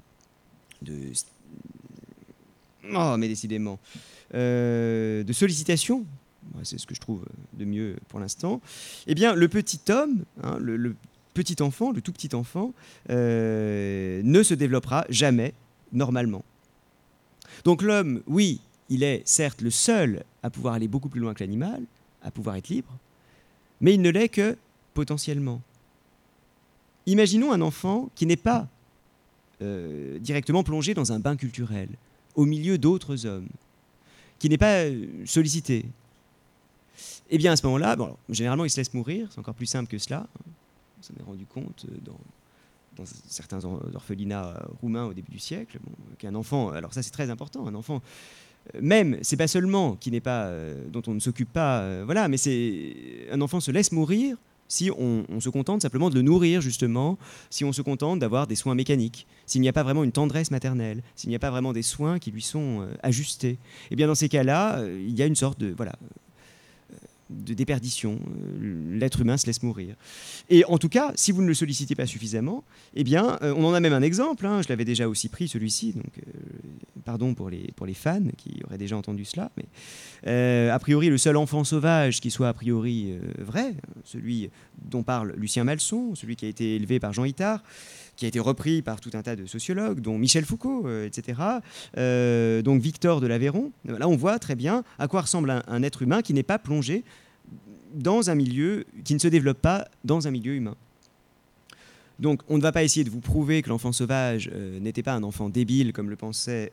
Speaker 1: mais décidément, de sollicitation, c'est ce que je trouve de mieux pour l'instant, eh bien, le petit homme, hein, le petit enfant, le tout petit enfant, ne se développera jamais normalement. Donc l'homme, oui, il est certes le seul à pouvoir aller beaucoup plus loin que l'animal, à pouvoir être libre, mais il ne l'est que potentiellement. Imaginons un enfant qui n'est pas directement plongé dans un bain culturel, au milieu d'autres hommes, qui n'est pas sollicité. Eh bien, à ce moment-là, bon, alors, généralement, il se laisse mourir, c'est encore plus simple que cela. On s'en est rendu compte dans certains orphelinats roumains au début du siècle, qu'un enfant, alors ça c'est très important, un enfant, même, c'est pas seulement qui n'est pas, dont on ne s'occupe pas, voilà, mais c'est un enfant se laisse mourir si on se contente simplement de le nourrir, justement, si on se contente d'avoir des soins mécaniques, s'il n'y a pas vraiment une tendresse maternelle, s'il n'y a pas vraiment des soins qui lui sont ajustés. Eh bien, dans ces cas-là, il y a une sorte de déperdition. L'être humain se laisse mourir. Et en tout cas, si vous ne le sollicitez pas suffisamment, eh bien, on en a même un exemple, hein, je l'avais déjà aussi pris celui-ci, donc pardon pour les fans qui auraient déjà entendu cela, mais a priori le seul enfant sauvage qui soit a priori vrai, celui dont parle Lucien Malson, celui qui a été élevé par Jean Itard, qui a été repris par tout un tas de sociologues, dont Michel Foucault, etc., donc Victor de l'Aveyron. Là, on voit très bien à quoi ressemble un être humain qui n'est pas plongé dans un milieu, qui ne se développe pas dans un milieu humain. Donc, on ne va pas essayer de vous prouver que l'enfant sauvage n'était pas un enfant débile, comme le pensait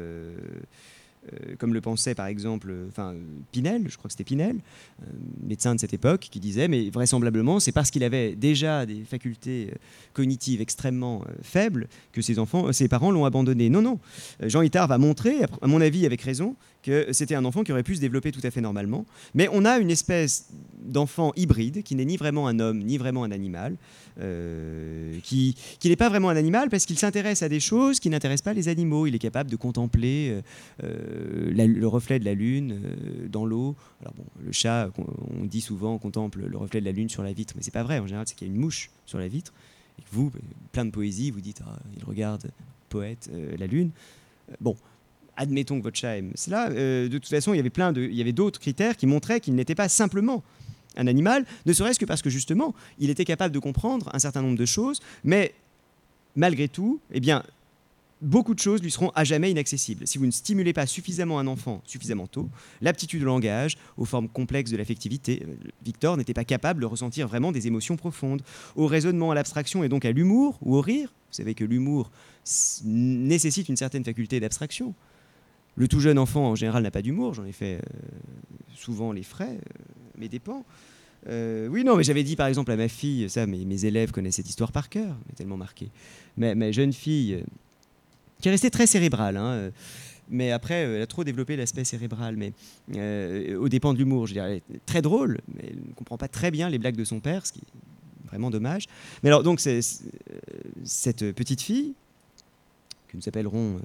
Speaker 1: par exemple Pinel, je crois que c'était Pinel, médecin de cette époque, qui disait, mais vraisemblablement, c'est parce qu'il avait déjà des facultés cognitives extrêmement faibles que ses parents l'ont abandonné. Non, non. Jean Itard va montrer, à mon avis avec raison, que c'était un enfant qui aurait pu se développer tout à fait normalement. Mais on a une espèce d'enfant hybride qui n'est ni vraiment un homme, ni vraiment un animal, qui n'est pas vraiment un animal parce qu'il s'intéresse à des choses qui n'intéressent pas les animaux. Il est capable de contempler le reflet de la lune dans l'eau. Alors bon, le chat, on dit souvent, contemple le reflet de la lune sur la vitre, mais c'est pas vrai. En général, c'est qu'il y a une mouche sur la vitre et que vous, plein de poésie, vous dites il regarde, poète, la lune. Bon, admettons que votre chat aime cela. De toute façon, il y avait d'autres critères qui montraient qu'il n'était pas simplement un animal, ne serait-ce que parce que justement, il était capable de comprendre un certain nombre de choses, mais malgré tout, eh bien, beaucoup de choses lui seront à jamais inaccessibles. Si vous ne stimulez pas suffisamment un enfant, suffisamment tôt, l'aptitude au langage, aux formes complexes de l'affectivité, Victor n'était pas capable de ressentir vraiment des émotions profondes, au raisonnement, à l'abstraction et donc à l'humour ou au rire. Vous savez que l'humour nécessite une certaine faculté d'abstraction. Le tout jeune enfant, en général, n'a pas d'humour. J'en ai fait souvent les frais, mes dépens. Oui, non, mais j'avais dit, par exemple, à ma fille, ça, mes élèves connaissent cette histoire par cœur, elle est tellement marquée. Ma jeune fille, qui est restée très cérébrale, hein, mais après, elle a trop développé l'aspect cérébral, mais aux dépens de l'humour. Je dirais, elle est très drôle, mais elle ne comprend pas très bien les blagues de son père, ce qui est vraiment dommage. Mais alors, donc, cette petite fille, que nous appellerons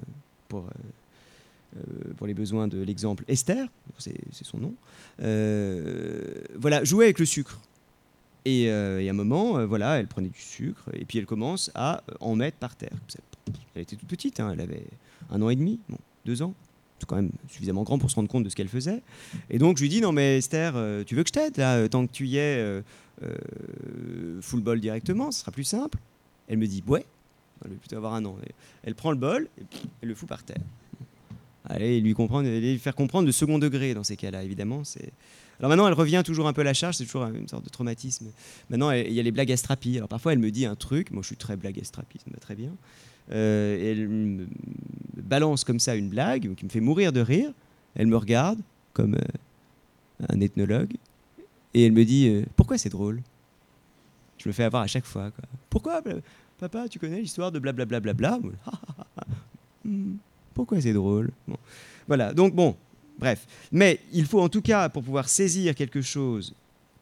Speaker 1: pour les besoins de l'exemple Esther, c'est son nom, voilà, jouait avec le sucre. Et à un moment, voilà, elle prenait du sucre et puis elle commence à en mettre par terre. Elle était toute petite, hein, elle avait 1 an et demi, bon, 2 ans. C'est quand même suffisamment grand pour se rendre compte de ce qu'elle faisait. Et donc je lui dis, non mais Esther, tu veux que je t'aide là, tant que tu y es, full bol directement, ce sera plus simple. Elle me dit, ouais, elle veut plutôt avoir 1 an. Elle prend le bol et puis elle le fout par terre. Allez, lui faire comprendre de second degré dans ces cas-là, évidemment. Alors maintenant, elle revient toujours un peu à la charge, c'est toujours une sorte de traumatisme. Maintenant, il y a les blagues à strapie. Alors parfois, elle me dit un truc, moi je suis très blague à strapie, ça me va très bien. Et elle me balance comme ça une blague qui me fait mourir de rire. Elle me regarde comme un ethnologue et elle me dit pourquoi c'est drôle. Je me fais avoir à chaque fois, quoi. Pourquoi, papa, tu connais l'histoire de blablabla bla, bla, bla. Pourquoi c'est drôle, bon. Voilà, donc bon, bref. Mais il faut en tout cas, pour pouvoir saisir quelque chose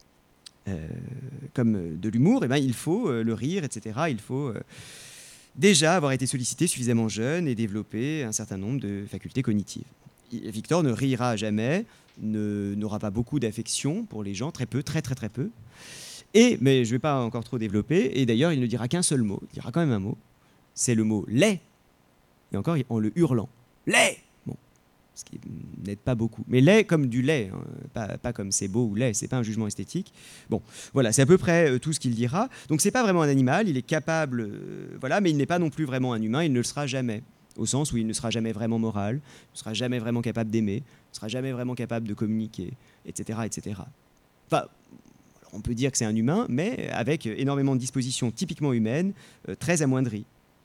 Speaker 1: comme de l'humour, eh ben, il faut le rire, etc. Il faut déjà avoir été sollicité suffisamment jeune et développer un certain nombre de facultés cognitives. Victor ne rira jamais, n'aura pas beaucoup d'affection pour les gens, très peu, très très très peu. Mais je ne vais pas encore trop développer, et d'ailleurs il ne dira qu'un seul mot, il dira quand même un mot, c'est le mot lait, et encore en le hurlant. Lait! Bon, ce qui n'aide pas beaucoup. Mais lait comme du lait, hein, pas comme c'est beau ou lait, c'est pas un jugement esthétique. Bon, voilà, c'est à peu près tout ce qu'il dira. Donc c'est pas vraiment un animal, il est capable, voilà, mais il n'est pas non plus vraiment un humain, il ne le sera jamais. Au sens où il ne sera jamais vraiment moral, il ne sera jamais vraiment capable d'aimer, il ne sera jamais vraiment capable de communiquer, etc., etc. Enfin, on peut dire que c'est un humain, mais avec énormément de dispositions typiquement humaines, très amoindries.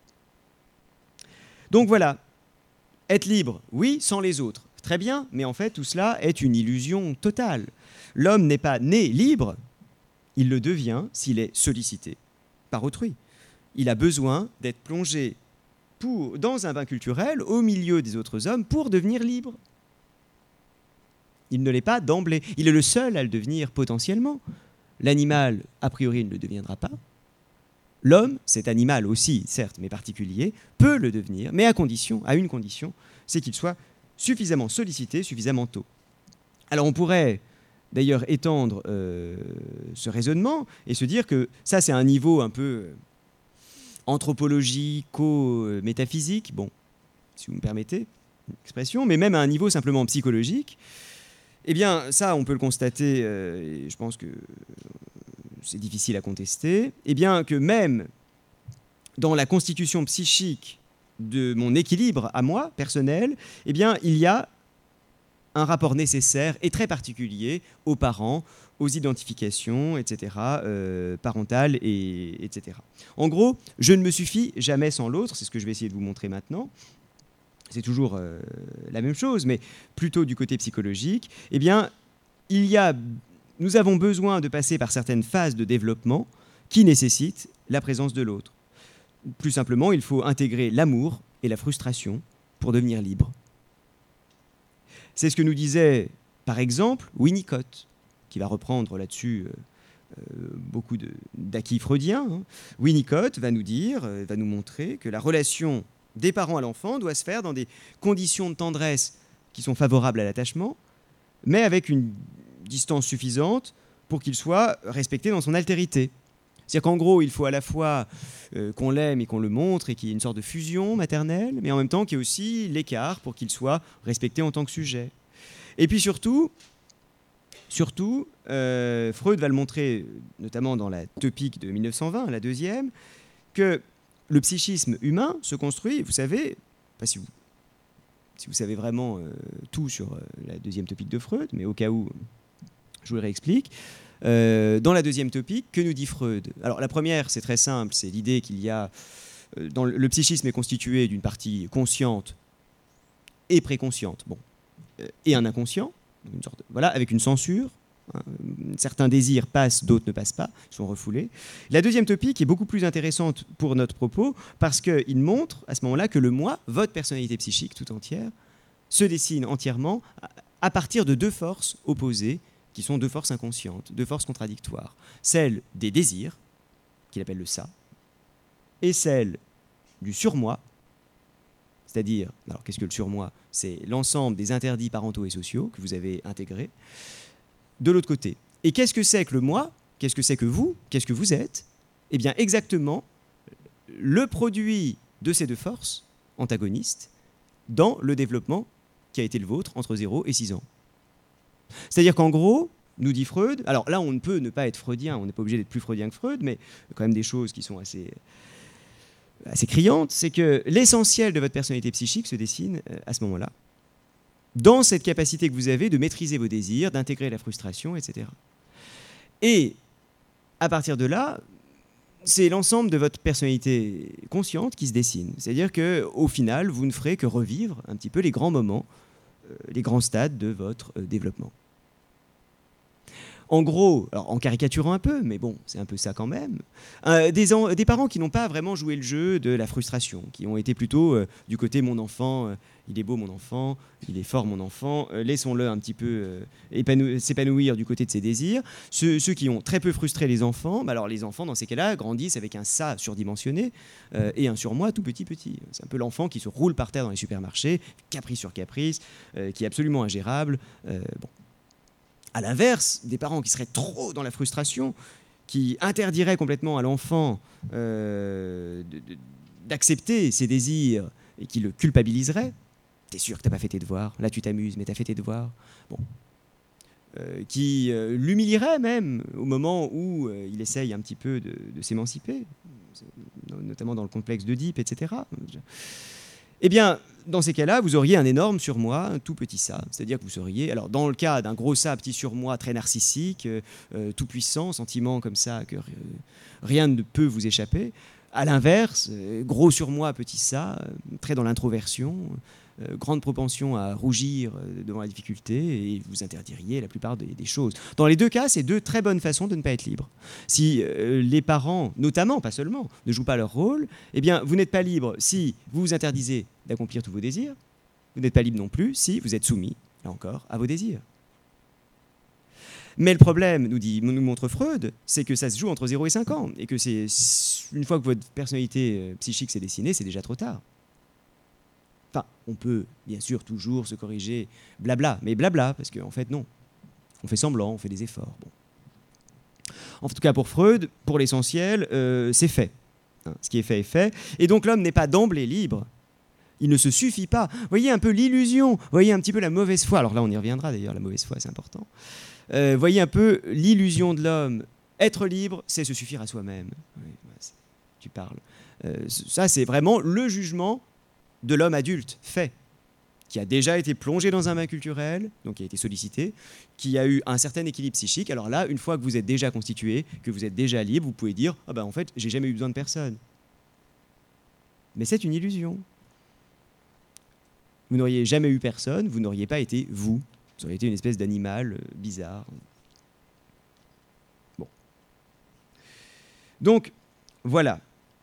Speaker 1: Donc voilà, être libre, oui, sans les autres, très bien, mais en fait tout cela est une illusion totale. L'homme n'est pas né libre, il le devient s'il est sollicité par autrui. Il a besoin d'être plongé dans un bain culturel au milieu des autres hommes pour devenir libre. Il ne l'est pas d'emblée, il est le seul à le devenir potentiellement. L'animal, a priori, ne le deviendra pas. L'homme, cet animal aussi, certes, mais particulier, peut le devenir, mais à une condition, c'est qu'il soit suffisamment sollicité, suffisamment tôt. Alors on pourrait d'ailleurs étendre ce raisonnement et se dire que ça, c'est un niveau un peu anthropologico-métaphysique, bon, si vous me permettez l'expression, mais même à un niveau simplement psychologique. Eh bien, ça, on peut le constater, et je pense que c'est difficile à contester, eh bien que même dans la constitution psychique de mon équilibre à moi, personnel, eh bien, il y a un rapport nécessaire et très particulier aux parents, aux identifications, etc., parentales, etc. En gros, je ne me suffis jamais sans l'autre, c'est ce que je vais essayer de vous montrer maintenant. C'est toujours la même chose, mais plutôt du côté psychologique. Eh bien, nous avons besoin de passer par certaines phases de développement qui nécessitent la présence de l'autre. Plus simplement, il faut intégrer l'amour et la frustration pour devenir libre. C'est ce que nous disait, par exemple, Winnicott, qui va reprendre là-dessus beaucoup d'acquis freudiens. Hein. Winnicott va nous dire, va nous montrer que la relation des parents à l'enfant doit se faire dans des conditions de tendresse qui sont favorables à l'attachement, mais avec une distance suffisante pour qu'il soit respecté dans son altérité. C'est-à-dire qu'en gros, il faut à la fois qu'on l'aime et qu'on le montre et qu'il y ait une sorte de fusion maternelle, mais en même temps qu'il y ait aussi l'écart pour qu'il soit respecté en tant que sujet. Et puis surtout, Freud va le montrer, notamment dans la Topique de 1920, la deuxième, que le psychisme humain se construit, vous savez, pas si vous savez vraiment tout sur la deuxième Topique de Freud, mais au cas où, je vous le réexplique. Dans la deuxième topique, que nous dit Freud? Alors la première, c'est très simple, c'est l'idée qu'il y a... le psychisme est constitué d'une partie consciente et préconsciente, et un inconscient, voilà, avec une censure. Certains désirs passent, d'autres ne passent pas, sont refoulés. La deuxième topique est beaucoup plus intéressante pour notre propos parce qu'il montre à ce moment-là que le moi, votre personnalité psychique tout entière, se dessine entièrement à partir de deux forces opposées qui sont deux forces inconscientes, deux forces contradictoires. Celle des désirs, qu'il appelle le ça, et celle du surmoi, c'est-à-dire, alors qu'est-ce que le surmoi? C'est l'ensemble des interdits parentaux et sociaux que vous avez intégrés, de l'autre côté. Et qu'est-ce que c'est que le moi? qu'est-ce que c'est que vous, qu'est-ce que vous êtes? Eh bien, exactement le produit de ces deux forces antagonistes dans le développement qui a été le vôtre entre 0 et 6 ans. C'est-à-dire qu'en gros, nous dit Freud, alors là on ne peut ne pas être freudien, on n'est pas obligé d'être plus freudien que Freud, mais quand même des choses qui sont assez criantes, c'est que l'essentiel de votre personnalité psychique se dessine à ce moment-là, dans cette capacité que vous avez de maîtriser vos désirs, d'intégrer la frustration, etc. Et à partir de là, c'est l'ensemble de votre personnalité consciente qui se dessine. C'est-à-dire qu'au final, vous ne ferez que revivre un petit peu les grands moments, les grands stades de votre développement. En gros, alors en caricaturant un peu, mais bon, c'est un peu ça quand même, des parents qui n'ont pas vraiment joué le jeu de la frustration, qui ont été plutôt du côté « mon enfant, il est beau mon enfant, il est fort mon enfant, laissons-le un petit peu s'épanouir du côté de ses désirs ». Ceux qui ont très peu frustré les enfants, bah alors les enfants dans ces cas-là grandissent avec un ça surdimensionné et un surmoi tout petit. C'est un peu l'enfant qui se roule par terre dans les supermarchés, caprice sur caprice, qui est absolument ingérable. Bon. À l'inverse, des parents qui seraient trop dans la frustration, qui interdiraient complètement à l'enfant d'accepter ses désirs et qui le culpabiliseraient. T'es sûr que t'as pas fait tes devoirs? Là, tu t'amuses, mais t'as fait tes devoirs. Bon. Qui l'humilierait même au moment où il essaye un petit peu de s'émanciper, notamment dans le complexe d'Oedipe, etc. Eh bien, dans ces cas-là, vous auriez un énorme surmoi, un tout petit ça. C'est-à-dire que vous seriez, alors dans le cas d'un gros ça, petit surmoi, très narcissique, tout puissant, sentiment comme ça que rien ne peut vous échapper. À l'inverse, gros surmoi, petit ça, très dans l'introversion, grande propension à rougir devant la difficulté, et vous interdiriez la plupart des choses. Dans les deux cas, c'est deux très bonnes façons de ne pas être libre. Si les parents, notamment, pas seulement, ne jouent pas leur rôle, eh bien, vous n'êtes pas libre si vous vous interdisez d'accomplir tous vos désirs. Vous n'êtes pas libre non plus si vous êtes soumis, là encore, à vos désirs. Mais le problème, nous montre Freud, c'est que ça se joue entre 0 et 5 ans, et que c'est une fois que votre personnalité psychique s'est dessinée, c'est déjà trop tard. Enfin, on peut bien sûr toujours se corriger, blabla, mais blabla, parce qu'en fait, non. On fait semblant, on fait des efforts. Bon. En tout cas, pour Freud, pour l'essentiel, c'est fait. Ce qui est fait est fait. Et donc, l'homme n'est pas d'emblée libre. Il ne se suffit pas. Vous voyez un peu l'illusion, vous voyez un petit peu la mauvaise foi. Alors là, on y reviendra d'ailleurs, la mauvaise foi, c'est important. Voyez un peu l'illusion de l'homme. Être libre, c'est se suffire à soi-même. Oui, tu parles. Ça, c'est vraiment le jugement de l'homme adulte, fait, qui a déjà été plongé dans un bain culturel, donc qui a été sollicité, qui a eu un certain équilibre psychique. Alors là, une fois que vous êtes déjà constitué, que vous êtes déjà libre, vous pouvez dire « Ah ben en fait, j'ai jamais eu besoin de personne ». Mais c'est une illusion. Vous n'auriez jamais eu personne, vous n'auriez pas été vous. Vous auriez été une espèce d'animal bizarre. Bon. Donc, voilà.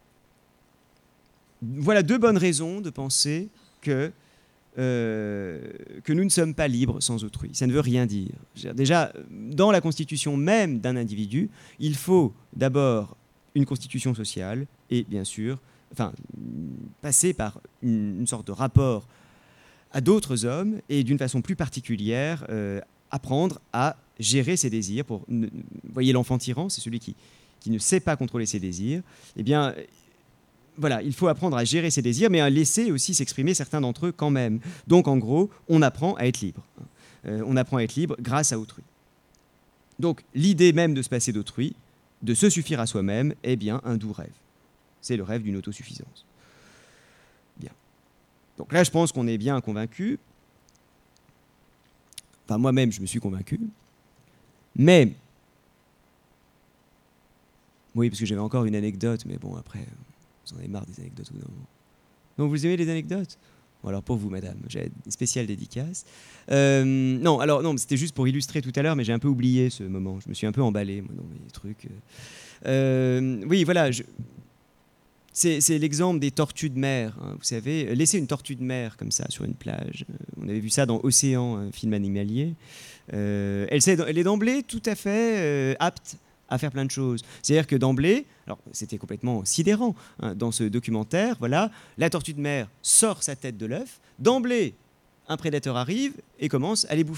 Speaker 1: Voilà deux bonnes raisons de penser que nous ne sommes pas libres sans autrui. Ça ne veut rien dire. Déjà, dans la constitution même d'un individu, il faut d'abord une constitution sociale et, bien sûr, passer par une sorte de rapport à d'autres hommes et, d'une façon plus particulière, apprendre à gérer ses désirs. Vous voyez, l'enfant tyran, c'est celui qui ne sait pas contrôler ses désirs. Eh bien, voilà, il faut apprendre à gérer ses désirs, mais à laisser aussi s'exprimer certains d'entre eux quand même. Donc, en gros, on apprend à être libre. On apprend à être libre grâce à autrui. Donc, l'idée même de se passer d'autrui, de se suffire à soi-même, est bien un doux rêve. C'est le rêve d'une autosuffisance. Bien. Donc là, je pense qu'on est bien convaincu. Enfin, moi-même, je me suis convaincu. Mais, oui, parce que j'avais encore une anecdote, mais bon, après... Vous en avez marre des anecdotes au bout d'un moment. Donc vous aimez les anecdotes? Bon, alors pour vous, madame, j'ai une spéciale dédicace. Non, c'était juste pour illustrer tout à l'heure, mais j'ai un peu oublié ce moment. Je me suis un peu emballé, moi, dans les trucs. Oui, voilà. C'est l'exemple des tortues de mer. Hein, vous savez, laisser une tortue de mer comme ça sur une plage. On avait vu ça dans Océan, un film animalier. Elle est d'emblée tout à fait apte à faire plein de choses. C'est-à-dire que d'emblée, alors c'était complètement sidérant hein, dans ce documentaire, voilà, la tortue de mer sort sa tête de l'œuf, d'emblée, un prédateur arrive et commence à les bouffer.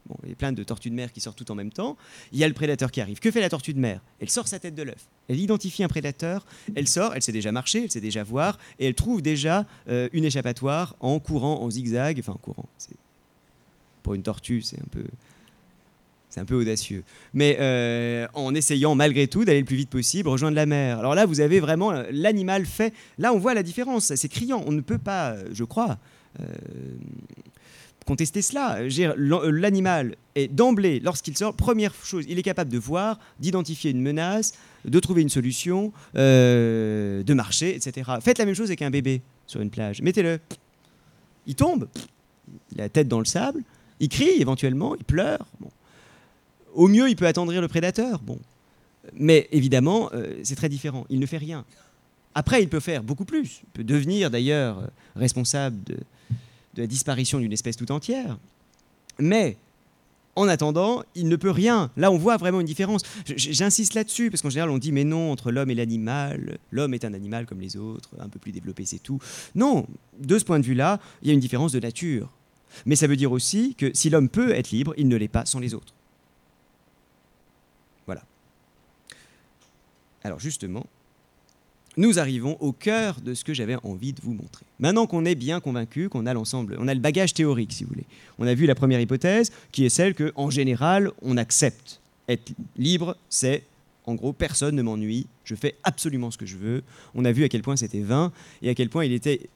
Speaker 1: Bon, il y a plein de tortues de mer qui sortent tout en même temps. Il y a le prédateur qui arrive. Que fait la tortue de mer? Elle sort sa tête de l'œuf. Elle identifie un prédateur, elle sort, elle sait déjà marcher, elle sait déjà voir, et elle trouve déjà une échappatoire en courant en zigzag. Enfin, en courant. Pour une tortue, c'est un peu audacieux. Mais en essayant malgré tout d'aller le plus vite possible, rejoindre la mer. Alors là, vous avez vraiment l'animal fait. Là, on voit la différence. C'est criant. On ne peut pas, je crois, contester cela. L'animal est d'emblée, lorsqu'il sort, première chose, il est capable de voir, d'identifier une menace, de trouver une solution, de marcher, etc. Faites la même chose avec un bébé sur une plage. Mettez-le. Il tombe, il a la tête dans le sable, il crie éventuellement, il pleure. Bon. Au mieux, il peut attendrir le prédateur. Bon. Mais évidemment, c'est très différent. Il ne fait rien. Après, il peut faire beaucoup plus. Il peut devenir d'ailleurs responsable de la disparition d'une espèce tout entière. Mais en attendant, il ne peut rien. Là, on voit vraiment une différence. J'insiste là-dessus, parce qu'en général, on dit mais non, entre l'homme et l'animal, l'homme est un animal comme les autres, un peu plus développé, c'est tout. Non, de ce point de vue-là, il y a une différence de nature. Mais ça veut dire aussi que si l'homme peut être libre, il ne l'est pas sans les autres. Voilà. Alors justement, nous arrivons au cœur de ce que j'avais envie de vous montrer. Maintenant qu'on est bien convaincu, qu'on a l'ensemble, on a le bagage théorique, si vous voulez. On a vu la première hypothèse, qui est celle qu'en général, on accepte. Être libre, c'est, en gros, personne ne m'ennuie, je fais absolument ce que je veux. On a vu à quel point c'était vain, et à quel point il était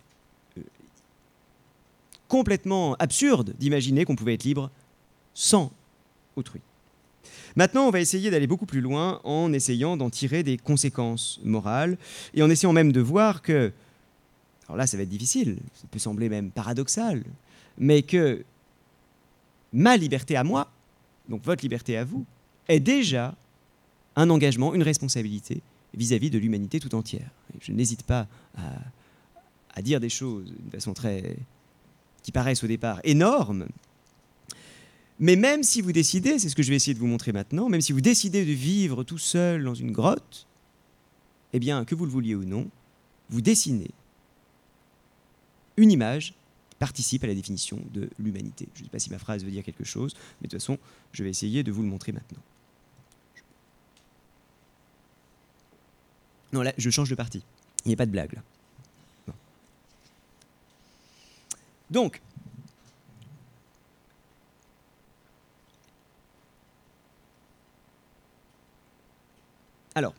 Speaker 1: complètement absurde d'imaginer qu'on pouvait être libre sans autrui. Maintenant, on va essayer d'aller beaucoup plus loin en essayant d'en tirer des conséquences morales et en essayant même de voir que, alors là ça va être difficile, ça peut sembler même paradoxal, mais que ma liberté à moi, donc votre liberté à vous, est déjà un engagement, une responsabilité vis-à-vis de l'humanité tout entière. Et je n'hésite pas à dire des choses d'une façon qui paraissent au départ énormes. Mais même si vous décidez, c'est ce que je vais essayer de vous montrer maintenant, même si vous décidez de vivre tout seul dans une grotte, eh bien, que vous le vouliez ou non, vous dessinez une image qui participe à la définition de l'humanité. Je ne sais pas si ma phrase veut dire quelque chose, mais de toute façon, je vais essayer de vous le montrer maintenant. Non, là, je change de partie. Il n'y a pas de blague, là. Non. Donc, alors,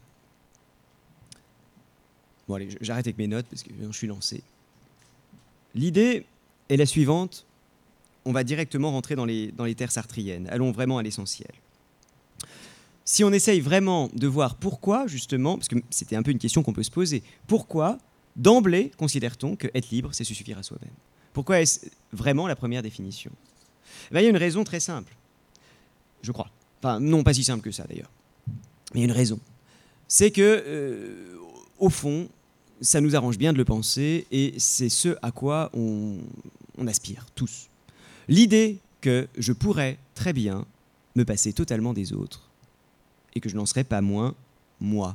Speaker 1: bon allez, j'arrête avec mes notes parce que je suis lancé. L'idée est la suivante. On va directement rentrer dans les terres sartriennes. Allons vraiment à l'essentiel. Si on essaye vraiment de voir pourquoi, justement, parce que c'était un peu une question qu'on peut se poser, pourquoi, d'emblée, considère-t-on que être libre, c'est se suffire à soi-même? Pourquoi est-ce vraiment la première définition? Il y a une raison très simple, je crois. Enfin, non, pas si simple que ça, d'ailleurs. Mais il y a une raison. C'est que, au fond, ça nous arrange bien de le penser, et c'est ce à quoi on aspire, tous. L'idée que je pourrais très bien me passer totalement des autres, et que je n'en serais pas moins moi.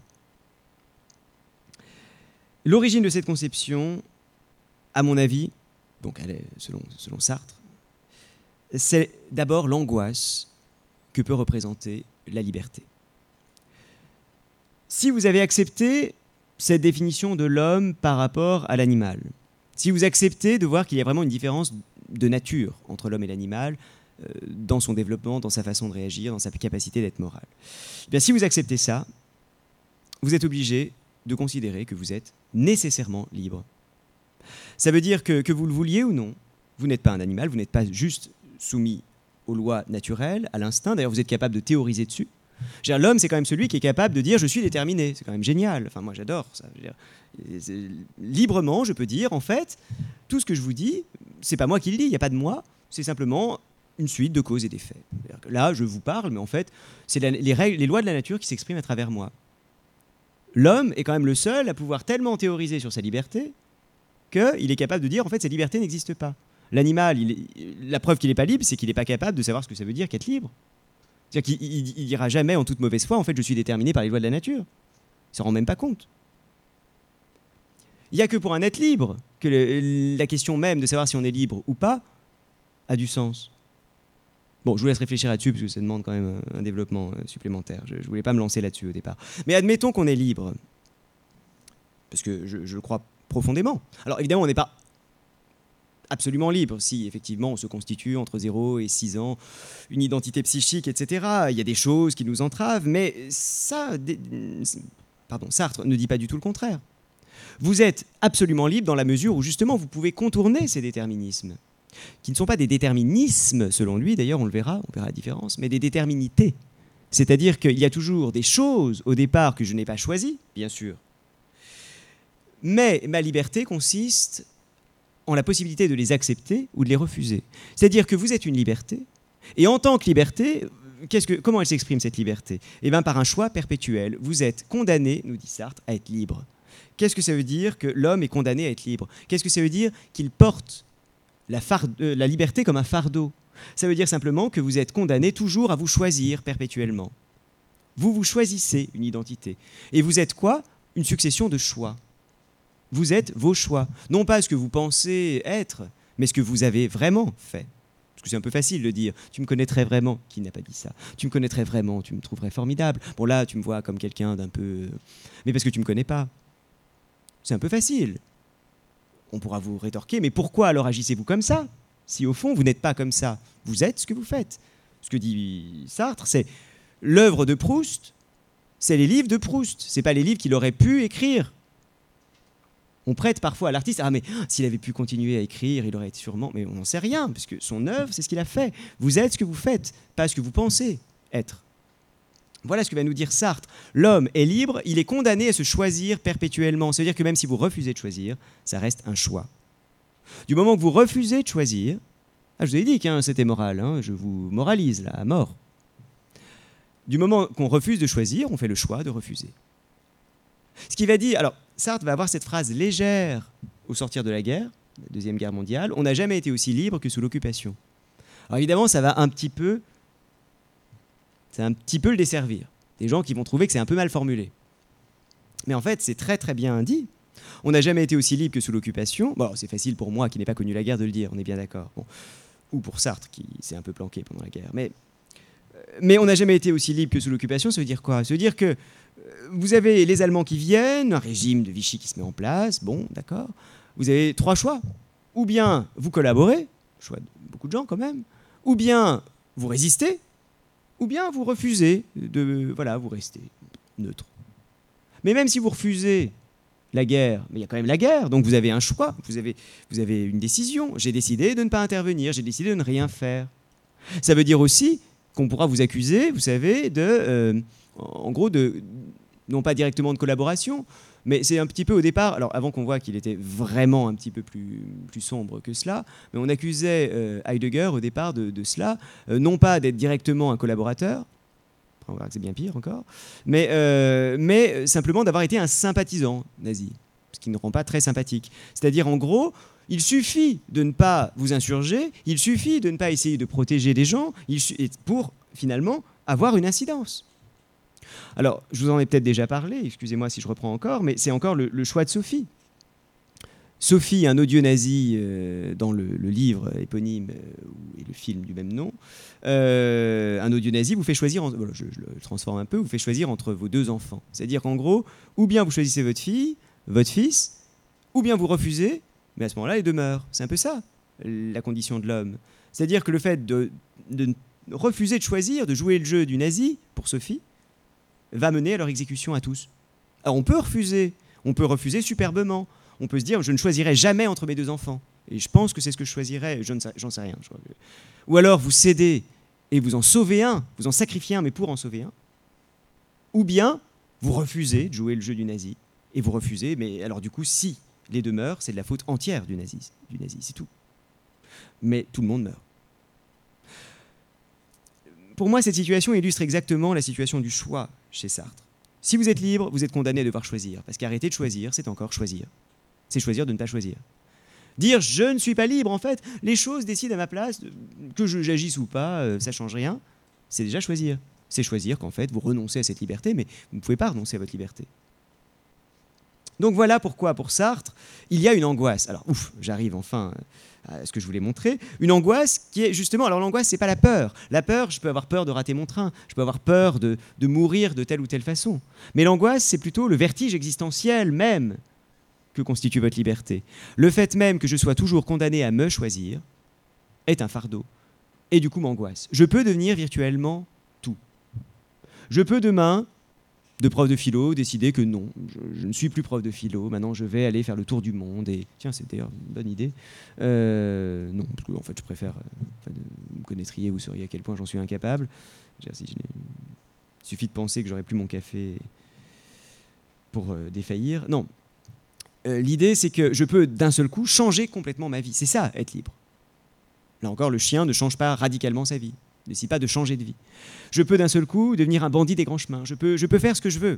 Speaker 1: L'origine de cette conception, à mon avis, donc elle est selon Sartre, c'est d'abord l'angoisse que peut représenter la liberté. Si vous avez accepté cette définition de l'homme par rapport à l'animal, si vous acceptez de voir qu'il y a vraiment une différence de nature entre l'homme et l'animal, dans son développement, dans sa façon de réagir, dans sa capacité d'être moral, eh bien, si vous acceptez ça, vous êtes obligé de considérer que vous êtes nécessairement libre. Ça veut dire que vous le vouliez ou non, vous n'êtes pas un animal, vous n'êtes pas juste soumis aux lois naturelles, à l'instinct. D'ailleurs, vous êtes capable de théoriser dessus. L'homme, c'est quand même celui qui est capable de dire « je suis déterminé ». C'est quand même génial. Enfin, moi, j'adore ça. Librement, je peux dire, en fait, tout ce que je vous dis, c'est pas moi qui le dis, il n'y a pas de moi, c'est simplement une suite de causes et d'effets. Là, je vous parle, mais en fait, c'est les lois de la nature qui s'expriment à travers moi. L'homme est quand même le seul à pouvoir tellement théoriser sur sa liberté qu'il est capable de dire, en fait, cette liberté n'existe pas. L'animal, la preuve qu'il n'est pas libre, c'est qu'il n'est pas capable de savoir ce que ça veut dire qu'être libre. C'est-à-dire qu'il dira jamais en toute mauvaise foi, en fait, je suis déterminé par les lois de la nature. Il ne s'en rend même pas compte. Il n'y a que pour un être libre que la question même de savoir si on est libre ou pas a du sens. Bon, je vous laisse réfléchir là-dessus, parce que ça demande quand même un développement supplémentaire. Je ne voulais pas me lancer là-dessus au départ. Mais admettons qu'on est libre, parce que je le crois profondément. Alors évidemment, on n'est pas absolument libre, si effectivement on se constitue entre 0 et 6 ans, une identité psychique, etc. Il y a des choses qui nous entravent, mais Sartre ne dit pas du tout le contraire. Vous êtes absolument libre dans la mesure où justement vous pouvez contourner ces déterminismes, qui ne sont pas des déterminismes selon lui, d'ailleurs on verra la différence, mais des déterminités. C'est-à-dire qu'il y a toujours des choses au départ que je n'ai pas choisies, bien sûr, mais ma liberté consiste en la possibilité de les accepter ou de les refuser. C'est-à-dire que vous êtes une liberté, et en tant que liberté, comment elle s'exprime cette liberté ? Eh bien par un choix perpétuel. Vous êtes condamné, nous dit Sartre, à être libre. Qu'est-ce que ça veut dire que l'homme est condamné à être libre ? Qu'est-ce que ça veut dire qu'il porte la liberté comme un fardeau ? Ça veut dire simplement que vous êtes condamné toujours à vous choisir perpétuellement. Vous choisissez une identité. Et vous êtes quoi ? Une succession de choix. Vous êtes vos choix. Non pas ce que vous pensez être, mais ce que vous avez vraiment fait. Parce que c'est un peu facile de dire « tu me connaîtrais vraiment ». Qui n'a pas dit ça ? Tu me connaîtrais vraiment, tu me trouverais formidable. Bon là, tu me vois comme quelqu'un d'un peu... Mais parce que tu ne me connais pas. C'est un peu facile. On pourra vous rétorquer, mais pourquoi alors agissez-vous comme ça ? Si au fond, vous n'êtes pas comme ça, vous êtes ce que vous faites. Ce que dit Sartre, c'est l'œuvre de Proust, c'est les livres de Proust, c'est pas les livres qu'il aurait pu écrire. On prête parfois à l'artiste, mais s'il avait pu continuer à écrire, il aurait été sûrement... Mais on n'en sait rien, parce que son œuvre, c'est ce qu'il a fait. Vous êtes ce que vous faites, pas ce que vous pensez être. Voilà ce que va nous dire Sartre. L'homme est libre, il est condamné à se choisir perpétuellement. C'est-à-dire que même si vous refusez de choisir, ça reste un choix. Du moment que vous refusez de choisir... je vous ai dit que c'était moral, je vous moralise là, à mort. Du moment qu'on refuse de choisir, on fait le choix de refuser. Ce qui va dire... Alors, Sartre va avoir cette phrase légère au sortir de la guerre, la Deuxième Guerre mondiale. On n'a jamais été aussi libre que sous l'occupation. Alors évidemment, ça va un petit peu le desservir. Des gens qui vont trouver que c'est un peu mal formulé. Mais en fait, c'est très très bien dit. On n'a jamais été aussi libre que sous l'occupation. Bon, c'est facile pour moi qui n'ai pas connu la guerre de le dire, on est bien d'accord. Bon. Ou pour Sartre qui s'est un peu planqué pendant la guerre. Mais on n'a jamais été aussi libre que sous l'occupation, ça veut dire quoi ? Ça veut dire que vous avez les Allemands qui viennent, un régime de Vichy qui se met en place, bon, d'accord. Vous avez 3 choix. Ou bien vous collaborez, choix de beaucoup de gens quand même, ou bien vous résistez, ou bien vous refusez vous restez neutre. Mais même si vous refusez la guerre, mais il y a quand même la guerre, donc vous avez un choix, vous avez une décision. J'ai décidé de ne pas intervenir, j'ai décidé de ne rien faire. Ça veut dire aussi qu'on pourra vous accuser, vous savez, en gros, non pas directement de collaboration, mais c'est un petit peu au départ, alors avant qu'on voit qu'il était vraiment un petit peu plus sombre que cela, mais on accusait Heidegger au départ de cela, non pas d'être directement un collaborateur, après on verra que c'est bien pire encore, mais simplement d'avoir été un sympathisant nazi, ce qui ne rend pas très sympathique. C'est-à-dire en gros, il suffit de ne pas vous insurger, il suffit de ne pas essayer de protéger des gens pour finalement avoir une incidence. Alors, je vous en ai peut-être déjà parlé, excusez-moi si je reprends encore, mais c'est encore le choix de Sophie. Sophie, un odieux nazi dans le livre éponyme et le film du même nom, un odieux nazi vous fait choisir, je le transforme un peu, vous fait choisir entre vos 2 enfants. C'est-à-dire qu'en gros, ou bien vous choisissez votre fille, votre fils, ou bien vous refusez, mais à ce moment-là, les 2 meurent. C'est un peu ça, la condition de l'homme. C'est-à-dire que le fait de refuser de choisir, de jouer le jeu du nazi, pour Sophie, va mener à leur exécution à tous. Alors on peut refuser superbement. On peut se dire, je ne choisirai jamais entre mes 2 enfants. Et je pense que c'est ce que je choisirais, j'en sais rien. Ou alors vous cédez et vous en sauvez un, vous en sacrifiez un, mais pour en sauver un. Ou bien, vous refusez de jouer le jeu du nazi. Et vous refusez, mais alors du coup, si les 2 meurent, c'est de la faute entière du nazi, c'est tout. Mais tout le monde meurt. Pour moi, cette situation illustre exactement la situation du choix chez Sartre. Si vous êtes libre, vous êtes condamné à devoir choisir. Parce qu'arrêter de choisir, c'est encore choisir. C'est choisir de ne pas choisir. Dire « je ne suis pas libre », en fait, les choses décident à ma place, que j'agisse ou pas, ça ne change rien, c'est déjà choisir. C'est choisir qu'en fait, vous renoncez à cette liberté, mais vous ne pouvez pas renoncer à votre liberté. Donc voilà pourquoi, pour Sartre, il y a une angoisse. Alors, j'arrive enfin à ce que je voulais montrer, une angoisse qui est justement... Alors l'angoisse, c'est pas la peur. La peur, je peux avoir peur de rater mon train, je peux avoir peur de mourir de telle ou telle façon. Mais l'angoisse, c'est plutôt le vertige existentiel même que constitue votre liberté. Le fait même que je sois toujours condamné à me choisir est un fardeau, et du coup m'angoisse. Je peux devenir virtuellement tout. Je peux demain, de prof de philo, décider que non, je ne suis plus prof de philo, maintenant je vais aller faire le tour du monde, et tiens, c'est d'ailleurs une bonne idée. Non, parce que en fait je préfère, vous me connaîtriez, vous sauriez à quel point j'en suis incapable. Il suffit de penser que j'aurais plus mon café pour défaillir. Non, l'idée c'est que je peux d'un seul coup changer complètement ma vie, c'est ça, être libre. Là encore, le chien ne change pas radicalement sa vie, ne décide pas de changer de vie. Je peux d'un seul coup devenir un bandit des grands chemins, je peux faire ce que je veux.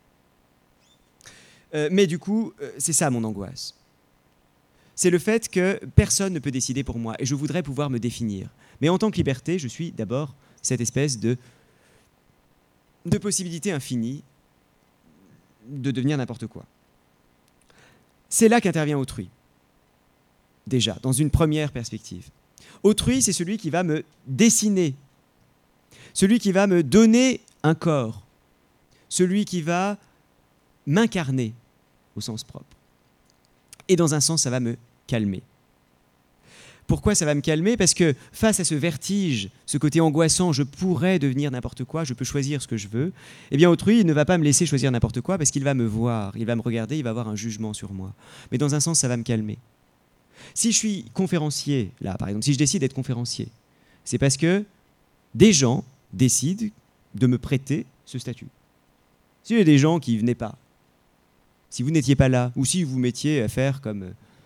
Speaker 1: Mais du coup, c'est ça mon angoisse. C'est le fait que personne ne peut décider pour moi, et je voudrais pouvoir me définir. Mais en tant que liberté, je suis d'abord cette espèce de possibilité infinie de devenir n'importe quoi. C'est là qu'intervient autrui. Déjà, dans une première perspective. Autrui, c'est celui qui va me dessiner, celui qui va me donner un corps, celui qui va m'incarner au sens propre. Et dans un sens, ça va me calmer. Pourquoi ça va me calmer ? Parce que face à ce vertige, ce côté angoissant, je pourrais devenir n'importe quoi, je peux choisir ce que je veux, eh bien autrui, il ne va pas me laisser choisir n'importe quoi parce qu'il va me voir, il va me regarder, il va avoir un jugement sur moi. Mais dans un sens, ça va me calmer. Si je suis conférencier, là par exemple, si je décide d'être conférencier, c'est parce que des gens décident de me prêter ce statut. S'il y a des gens qui ne venaient pas, si vous n'étiez pas là, ou si vous mettiez à faire comme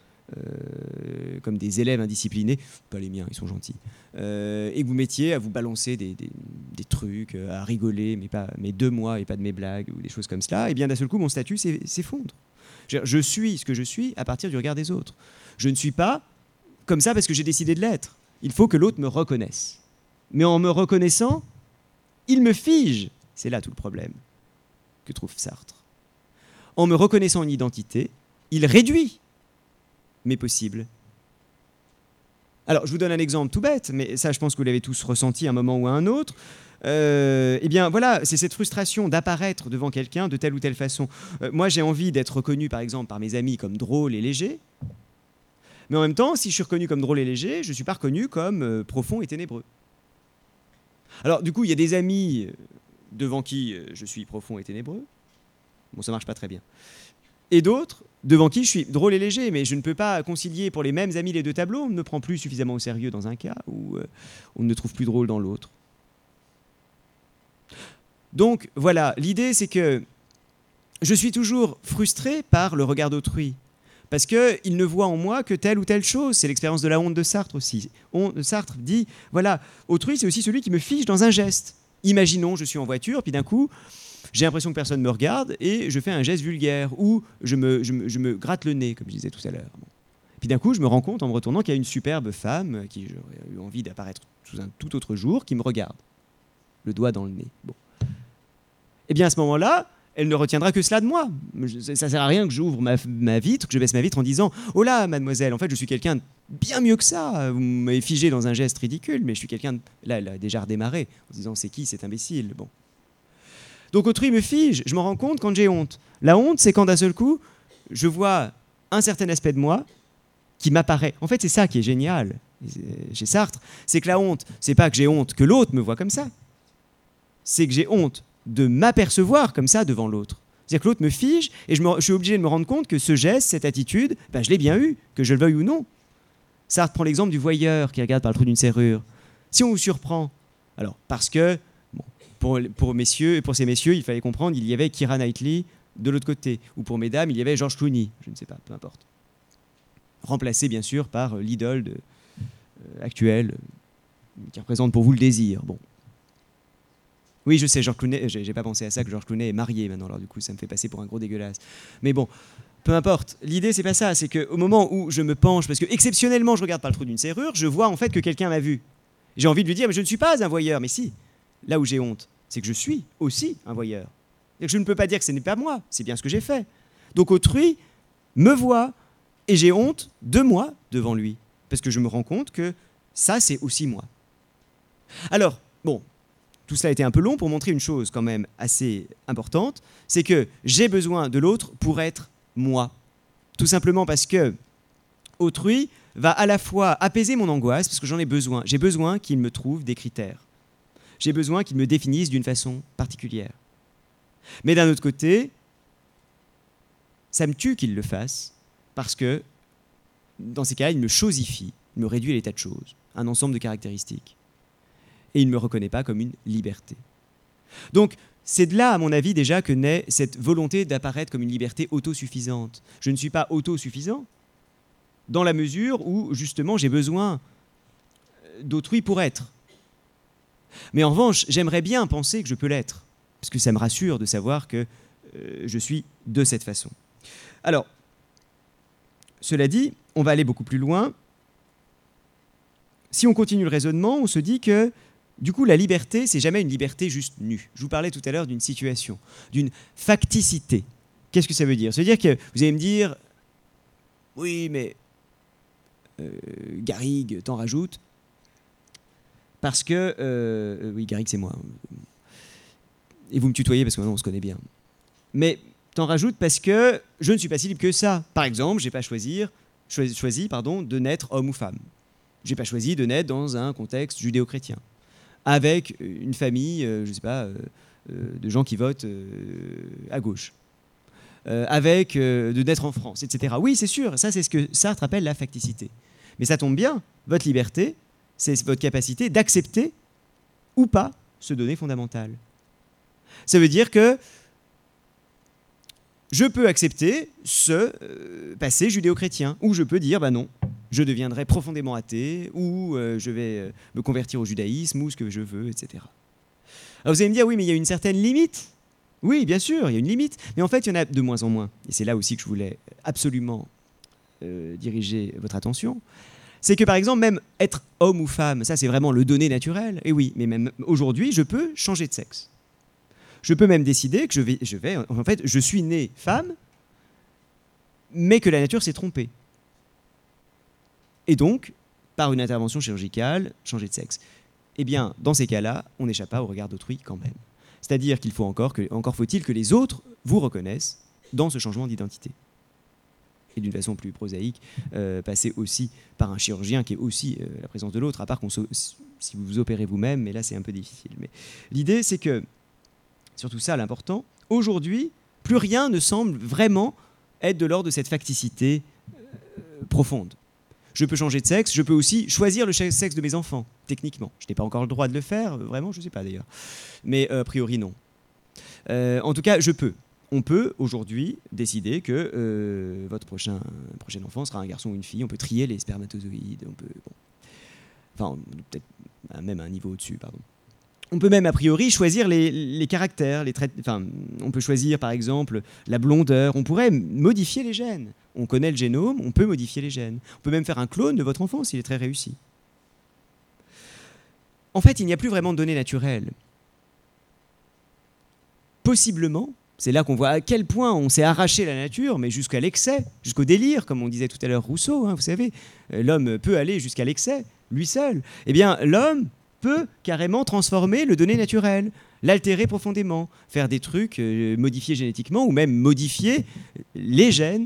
Speaker 1: des élèves indisciplinés, pas les miens, ils sont gentils, et que vous mettiez à vous balancer des trucs, à rigoler, mais de moi et pas de mes blagues, ou des choses comme cela, et bien d'un seul coup, mon statut s'effondre. Je suis ce que je suis à partir du regard des autres. Je ne suis pas comme ça parce que j'ai décidé de l'être. Il faut que l'autre me reconnaisse. Mais en me reconnaissant, il me fige. C'est là tout le problème que trouve Sartre. En me reconnaissant une identité, il réduit mes possibles. Alors, je vous donne un exemple tout bête, mais ça, je pense que vous l'avez tous ressenti à un moment ou à un autre. Eh bien, voilà, c'est cette frustration d'apparaître devant quelqu'un de telle ou telle façon. Moi, j'ai envie d'être reconnu, par exemple, par mes amis comme drôle et léger. Mais en même temps, si je suis reconnu comme drôle et léger, je ne suis pas reconnu comme profond et ténébreux. Alors, du coup, il y a des amis devant qui je suis profond et ténébreux. Bon, ça ne marche pas très bien. Et d'autres devant qui je suis drôle et léger, mais je ne peux pas concilier pour les mêmes amis les deux tableaux. On ne me prend plus suffisamment au sérieux dans un cas, ou on ne me trouve plus drôle dans l'autre. Donc, voilà, l'idée, c'est que je suis toujours frustré par le regard d'autrui. Parce qu'il ne voit en moi que telle ou telle chose. C'est l'expérience de la honte de Sartre aussi. Sartre dit, voilà, autrui, c'est aussi celui qui me fige dans un geste. Imaginons, je suis en voiture, puis d'un coup, j'ai l'impression que personne ne me regarde, et je fais un geste vulgaire, ou je me gratte le nez, comme je disais tout à l'heure. Bon. Puis d'un coup, je me rends compte, en me retournant, qu'il y a une superbe femme, qui j'aurais eu envie d'apparaître sous un tout autre jour, qui me regarde. Le doigt dans le nez. Bon. Eh bien, à ce moment-là, elle ne retiendra que cela de moi. Ça ne sert à rien que j'ouvre ma vitre, que je baisse ma vitre en disant « Oh là, mademoiselle, en fait, je suis quelqu'un de bien mieux que ça. Vous m'avez figé dans un geste ridicule, mais je suis quelqu'un de... » Là, elle a déjà redémarré en disant « C'est qui cet imbécile ?» Bon. Donc, autrui me fige. Je m'en rends compte quand j'ai honte. La honte, c'est quand d'un seul coup, je vois un certain aspect de moi qui m'apparaît. En fait, c'est ça qui est génial chez Sartre. C'est que la honte, c'est pas que j'ai honte que l'autre me voit comme ça. C'est que j'ai honte de m'apercevoir comme ça devant l'autre. C'est-à-dire que l'autre me fige et je suis obligé de me rendre compte que ce geste, cette attitude, je l'ai bien eu, que je le veuille ou non. Sartre prend l'exemple du voyeur qui regarde par le trou d'une serrure. Si on vous surprend, alors parce que bon, pour ces messieurs, il fallait comprendre, il y avait Keira Knightley de l'autre côté, ou pour mesdames, il y avait George Clooney, je ne sais pas, peu importe. Remplacé bien sûr par l'idole actuelle qui représente pour vous le désir. Bon. Oui, je sais, George Clooney, j'ai pas pensé à ça, que George Clooney est marié maintenant, alors du coup, ça me fait passer pour un gros dégueulasse. Mais bon, peu importe. L'idée, c'est pas ça, c'est qu'au moment où je me penche, parce que exceptionnellement, je regarde par le trou d'une serrure, je vois en fait que quelqu'un m'a vu. J'ai envie de lui dire, mais je ne suis pas un voyeur. Mais si, là où j'ai honte, c'est que je suis aussi un voyeur. Et que je ne peux pas dire que ce n'est pas moi, c'est bien ce que j'ai fait. Donc autrui me voit, et j'ai honte de moi devant lui. parce que je me rends compte que ça, c'est aussi moi. Alors, bon, tout cela a été un peu long pour montrer une chose quand même assez importante, c'est que j'ai besoin de l'autre pour être moi. Tout simplement parce que autrui va à la fois apaiser mon angoisse, parce que j'en ai besoin. J'ai besoin qu'il me trouve des critères. J'ai besoin qu'il me définisse d'une façon particulière. Mais d'un autre côté, ça me tue qu'il le fasse, parce que dans ces cas-là, il me chosifie, il me réduit à l'état de choses, un ensemble de caractéristiques. Et il ne me reconnaît pas comme une liberté. Donc, c'est de là, à mon avis, déjà que naît cette volonté d'apparaître comme une liberté autosuffisante. Je ne suis pas autosuffisant dans la mesure où, justement, j'ai besoin d'autrui pour être. Mais en revanche, j'aimerais bien penser que je peux l'être, parce que ça me rassure de savoir que je suis de cette façon. Alors, cela dit, on va aller beaucoup plus loin. Si on continue le raisonnement, on se dit que du coup, la liberté, c'est jamais une liberté juste nue. Je vous parlais tout à l'heure d'une situation, d'une facticité. Qu'est-ce que ça veut dire? Ça veut dire que vous allez me dire, oui, mais Garrigue, t'en rajoutes, parce que... oui, Garrigue, c'est moi. Et vous me tutoyez parce que maintenant, on se connaît bien. Mais t'en rajoutes parce que je ne suis pas si libre que ça. Par exemple, je n'ai pas choisi de naître homme ou femme. Je n'ai pas choisi de naître dans un contexte judéo-chrétien, avec une famille, je ne sais pas, de gens qui votent à gauche, avec de naître en France, etc. Oui, c'est sûr, ça c'est ce que Sartre appelle la facticité. Mais ça tombe bien, votre liberté, c'est votre capacité d'accepter ou pas ce donné fondamental. Ça veut dire que je peux accepter ce passé judéo-chrétien, ou je peux dire, bah non, je deviendrai profondément athée, ou je vais me convertir au judaïsme, ou ce que je veux, etc. Alors vous allez me dire, oui, mais il y a une certaine limite. Oui, bien sûr, il y a une limite, mais en fait, il y en a de moins en moins. Et c'est là aussi que je voulais absolument diriger votre attention. C'est que, par exemple, même être homme ou femme, ça, c'est vraiment le donné naturel. Et oui, mais même aujourd'hui, je peux changer de sexe. Je peux même décider que en fait, je suis né femme, mais que la nature s'est trompée. Et donc, par une intervention chirurgicale, changer de sexe. Eh bien, dans ces cas-là, on n'échappe pas au regard d'autrui quand même. C'est-à-dire qu'il faut encore faut-il que les autres vous reconnaissent dans ce changement d'identité. Et d'une façon plus prosaïque, passer aussi par un chirurgien qui est aussi la présence de l'autre, à part si vous vous opérez vous-même, mais là c'est un peu difficile. Mais l'idée c'est que, surtout ça l'important, aujourd'hui, plus rien ne semble vraiment être de l'ordre de cette facticité profonde. Je peux changer de sexe, je peux aussi choisir le sexe de mes enfants, techniquement. Je n'ai pas encore le droit de le faire, vraiment, je ne sais pas d'ailleurs. Mais a priori, non. En tout cas, je peux. On peut aujourd'hui décider que votre prochain enfant sera un garçon ou une fille. On peut trier les spermatozoïdes. Enfin, peut-être même un niveau au-dessus, pardon. On peut même, a priori, choisir les caractères, les traits. Enfin, on peut choisir, par exemple, la blondeur. On pourrait modifier les gènes. On connaît le génome, on peut modifier les gènes. On peut même faire un clone de votre enfant s'il est très réussi. En fait, il n'y a plus vraiment de données naturelles. Possiblement, c'est là qu'on voit à quel point on s'est arraché la nature, mais jusqu'à l'excès, jusqu'au délire, comme on disait tout à l'heure Rousseau, hein, vous savez, l'homme peut aller jusqu'à l'excès, lui seul. Eh bien, l'homme peut carrément transformer le donné naturel, l'altérer profondément, faire des trucs modifiés génétiquement, ou même modifier les gènes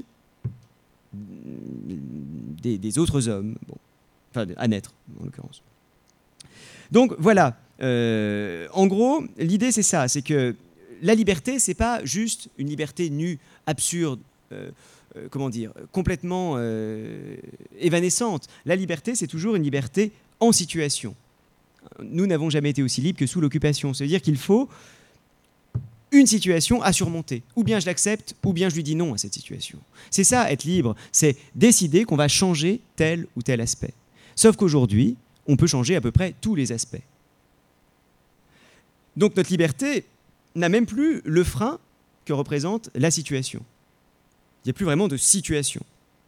Speaker 1: des autres hommes, enfin à naître en l'occurrence. Donc voilà, en gros, l'idée c'est ça, c'est que la liberté, c'est pas juste une liberté nue, absurde, complètement évanescente. La liberté, c'est toujours une liberté en situation. Nous n'avons jamais été aussi libres que sous l'occupation. Ça veut dire qu'il faut une situation à surmonter. Ou bien je l'accepte, ou bien je lui dis non à cette situation. C'est ça, être libre, c'est décider qu'on va changer tel ou tel aspect. Sauf qu'aujourd'hui, on peut changer à peu près tous les aspects. Donc notre liberté n'a même plus le frein que représente la situation. Il n'y a plus vraiment de situation.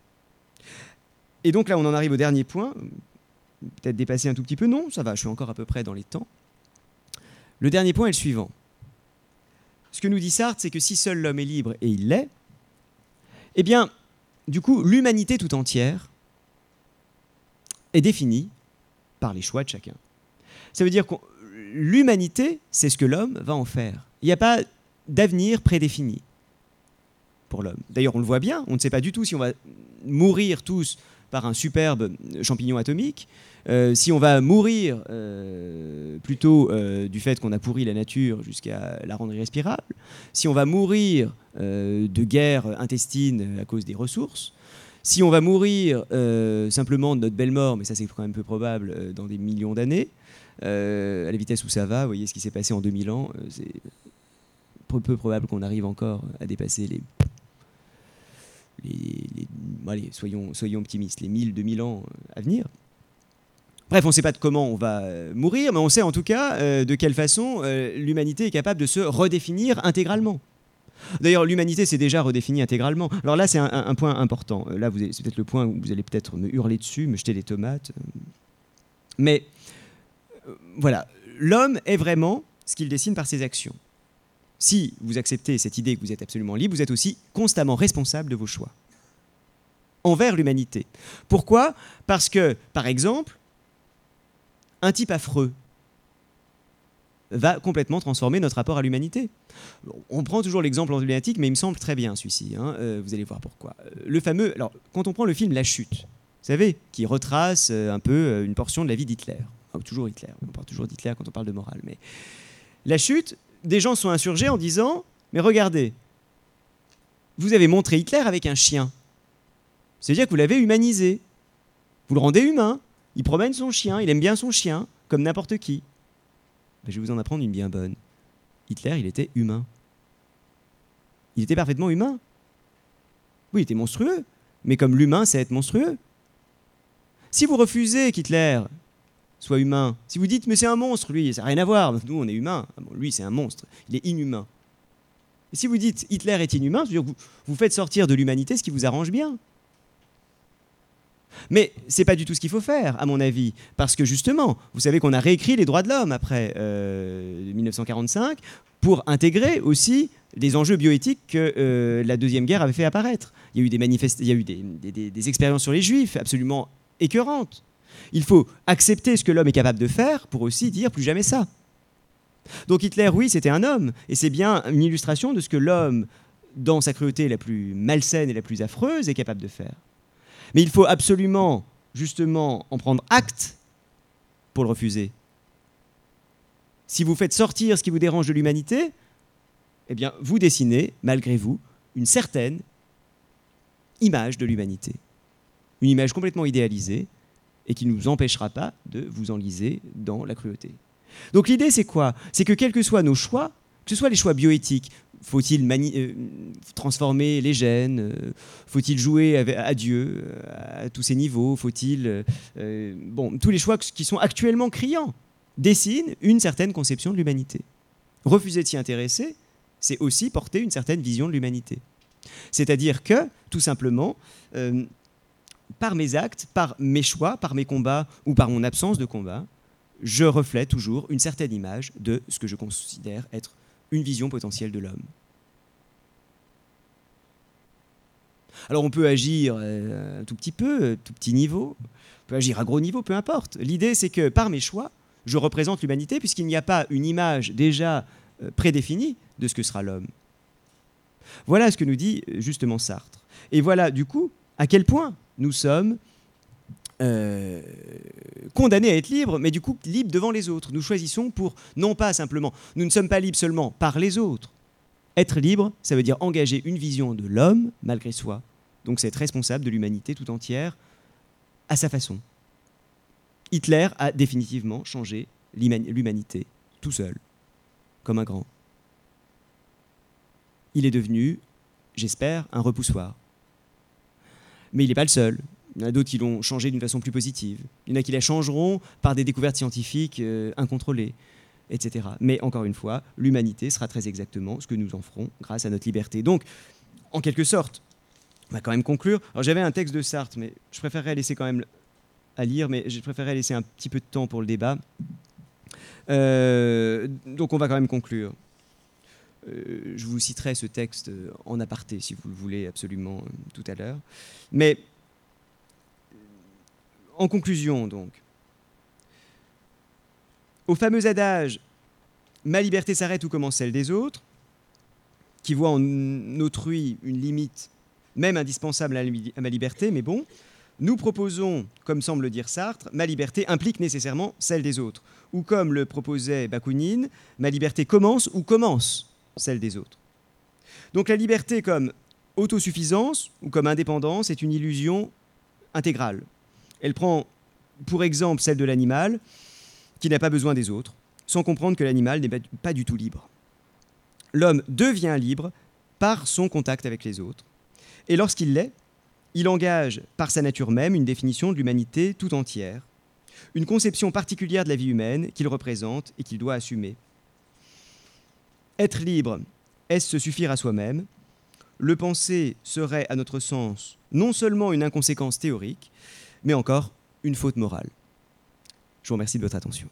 Speaker 1: Et donc là, on en arrive au dernier point. Peut-être dépasser un tout petit peu. Non, ça va, je suis encore à peu près dans les temps. Le dernier point est le suivant. Ce que nous dit Sartre, c'est que si seul l'homme est libre, et il l'est, eh bien, du coup, l'humanité tout entière est définie par les choix de chacun. Ça veut dire que l'humanité, c'est ce que l'homme va en faire. Il n'y a pas d'avenir prédéfini pour l'homme. D'ailleurs, on le voit bien, on ne sait pas du tout si on va mourir tous par un superbe champignon atomique, si on va mourir plutôt du fait qu'on a pourri la nature jusqu'à la rendre irrespirable, si on va mourir de guerre intestine à cause des ressources, si on va mourir simplement de notre belle mort, mais ça c'est quand même peu probable dans des millions d'années, à la vitesse où ça va, vous voyez ce qui s'est passé en 2000 ans, c'est peu probable qu'on arrive encore à dépasser allez, soyons optimistes, les 1000, 2000 ans à venir. Bref, on ne sait pas de comment on va mourir, mais on sait en tout cas de quelle façon l'humanité est capable de se redéfinir intégralement. D'ailleurs, l'humanité s'est déjà redéfinie intégralement. Alors là, c'est un point important. Là, c'est peut-être le point où vous allez peut-être me hurler dessus, me jeter des tomates. Mais voilà, l'homme est vraiment ce qu'il dessine par ses actions. Si vous acceptez cette idée que vous êtes absolument libre, vous êtes aussi constamment responsable de vos choix envers l'humanité. Pourquoi ? Parce que, par exemple, un type affreux va complètement transformer notre rapport à l'humanité. On prend toujours l'exemple emblématique, mais il me semble très bien celui-ci. Vous allez voir pourquoi. Le fameux... Alors, quand on prend le film La Chute, vous savez, qui retrace un peu une portion de la vie d'Hitler. Toujours Hitler, on parle toujours d'Hitler quand on parle de morale. Mais La Chute, des gens sont insurgés en disant « Mais regardez, vous avez montré Hitler avec un chien. C'est-à-dire que vous l'avez humanisé. Vous le rendez humain. Il promène son chien, il aime bien son chien, comme n'importe qui. » Je vais vous en apprendre une bien bonne. Hitler, il était humain. Il était parfaitement humain. Oui, il était monstrueux, mais comme l'humain sait être monstrueux. Si vous refusez qu'Hitler soit humain, si vous dites « mais c'est un monstre, lui, ça n'a rien à voir, nous on est humains, lui c'est un monstre, il est inhumain ». Et si vous dites « Hitler est inhumain », c'est-à-dire que vous faites sortir de l'humanité ce qui vous arrange bien. Mais ce n'est pas du tout ce qu'il faut faire, à mon avis, parce que justement, vous savez qu'on a réécrit les droits de l'homme après 1945 pour intégrer aussi des enjeux bioéthiques que la Deuxième Guerre avait fait apparaître. Il y a eu des expériences sur les Juifs absolument écœurantes. Il faut accepter ce que l'homme est capable de faire pour aussi dire plus jamais ça. Donc Hitler, oui, c'était un homme, et c'est bien une illustration de ce que l'homme, dans sa cruauté la plus malsaine et la plus affreuse, est capable de faire. Mais il faut absolument, justement, en prendre acte pour le refuser. Si vous faites sortir ce qui vous dérange de l'humanité, eh bien, vous dessinez, malgré vous, une certaine image de l'humanité. Une image complètement idéalisée et qui ne nous empêchera pas de vous enliser dans la cruauté. Donc l'idée, c'est quoi ? C'est que quels que soient nos choix, que ce soit les choix bioéthiques, faut-il transformer les gènes ? Faut-il jouer à Dieu à tous ces niveaux ? Faut-il... tous les choix qui sont actuellement criants dessinent une certaine conception de l'humanité. Refuser de s'y intéresser, c'est aussi porter une certaine vision de l'humanité. C'est-à-dire que, tout simplement, par mes actes, par mes choix, par mes combats ou par mon absence de combat, je reflète toujours une certaine image de ce que je considère être une vision potentielle de l'homme. Alors on peut agir un tout petit peu, tout petit niveau, on peut agir à gros niveau, peu importe. L'idée c'est que par mes choix, je représente l'humanité puisqu'il n'y a pas une image déjà prédéfinie de ce que sera l'homme. Voilà ce que nous dit justement Sartre. Et voilà du coup à quel point nous sommes condamnés à être libres, mais du coup libres devant les autres. Nous choisissons pour, non pas simplement, nous ne sommes pas libres seulement par les autres. Être libre, ça veut dire engager une vision de l'homme malgré soi. Donc c'est être responsable de l'humanité tout entière à sa façon. Hitler a définitivement changé l'humanité tout seul, comme un grand. Il est devenu, j'espère, un repoussoir. Mais il n'est pas le seul. Il y en a d'autres qui l'ont changé d'une façon plus positive. Il y en a qui la changeront par des découvertes scientifiques incontrôlées, etc. Mais encore une fois, l'humanité sera très exactement ce que nous en ferons grâce à notre liberté. Donc, en quelque sorte, on va quand même conclure. Alors j'avais un texte de Sartre, mais je préférerais laisser quand même à lire, mais je préférerais laisser un petit peu de temps pour le débat. Donc on va quand même conclure. Je vous citerai ce texte en aparté, si vous le voulez absolument, tout à l'heure. Mais En conclusion, donc, au fameux adage « ma liberté s'arrête où commence celle des autres », qui voit en autrui une limite, même indispensable à ma liberté, mais bon, nous proposons, comme semble le dire Sartre, ma liberté implique nécessairement celle des autres. Ou comme le proposait Bakounine, ma liberté commence où commence celle des autres. Donc la liberté comme autosuffisance ou comme indépendance est une illusion intégrale. Elle prend pour exemple celle de l'animal, qui n'a pas besoin des autres, sans comprendre que l'animal n'est pas du tout libre. L'homme devient libre par son contact avec les autres, et lorsqu'il l'est, il engage par sa nature même une définition de l'humanité tout entière, une conception particulière de la vie humaine qu'il représente et qu'il doit assumer. Être libre, est-ce se suffire à soi-même ? Le penser serait, à notre sens, non seulement une inconséquence théorique, mais encore une faute morale. Je vous remercie de votre attention.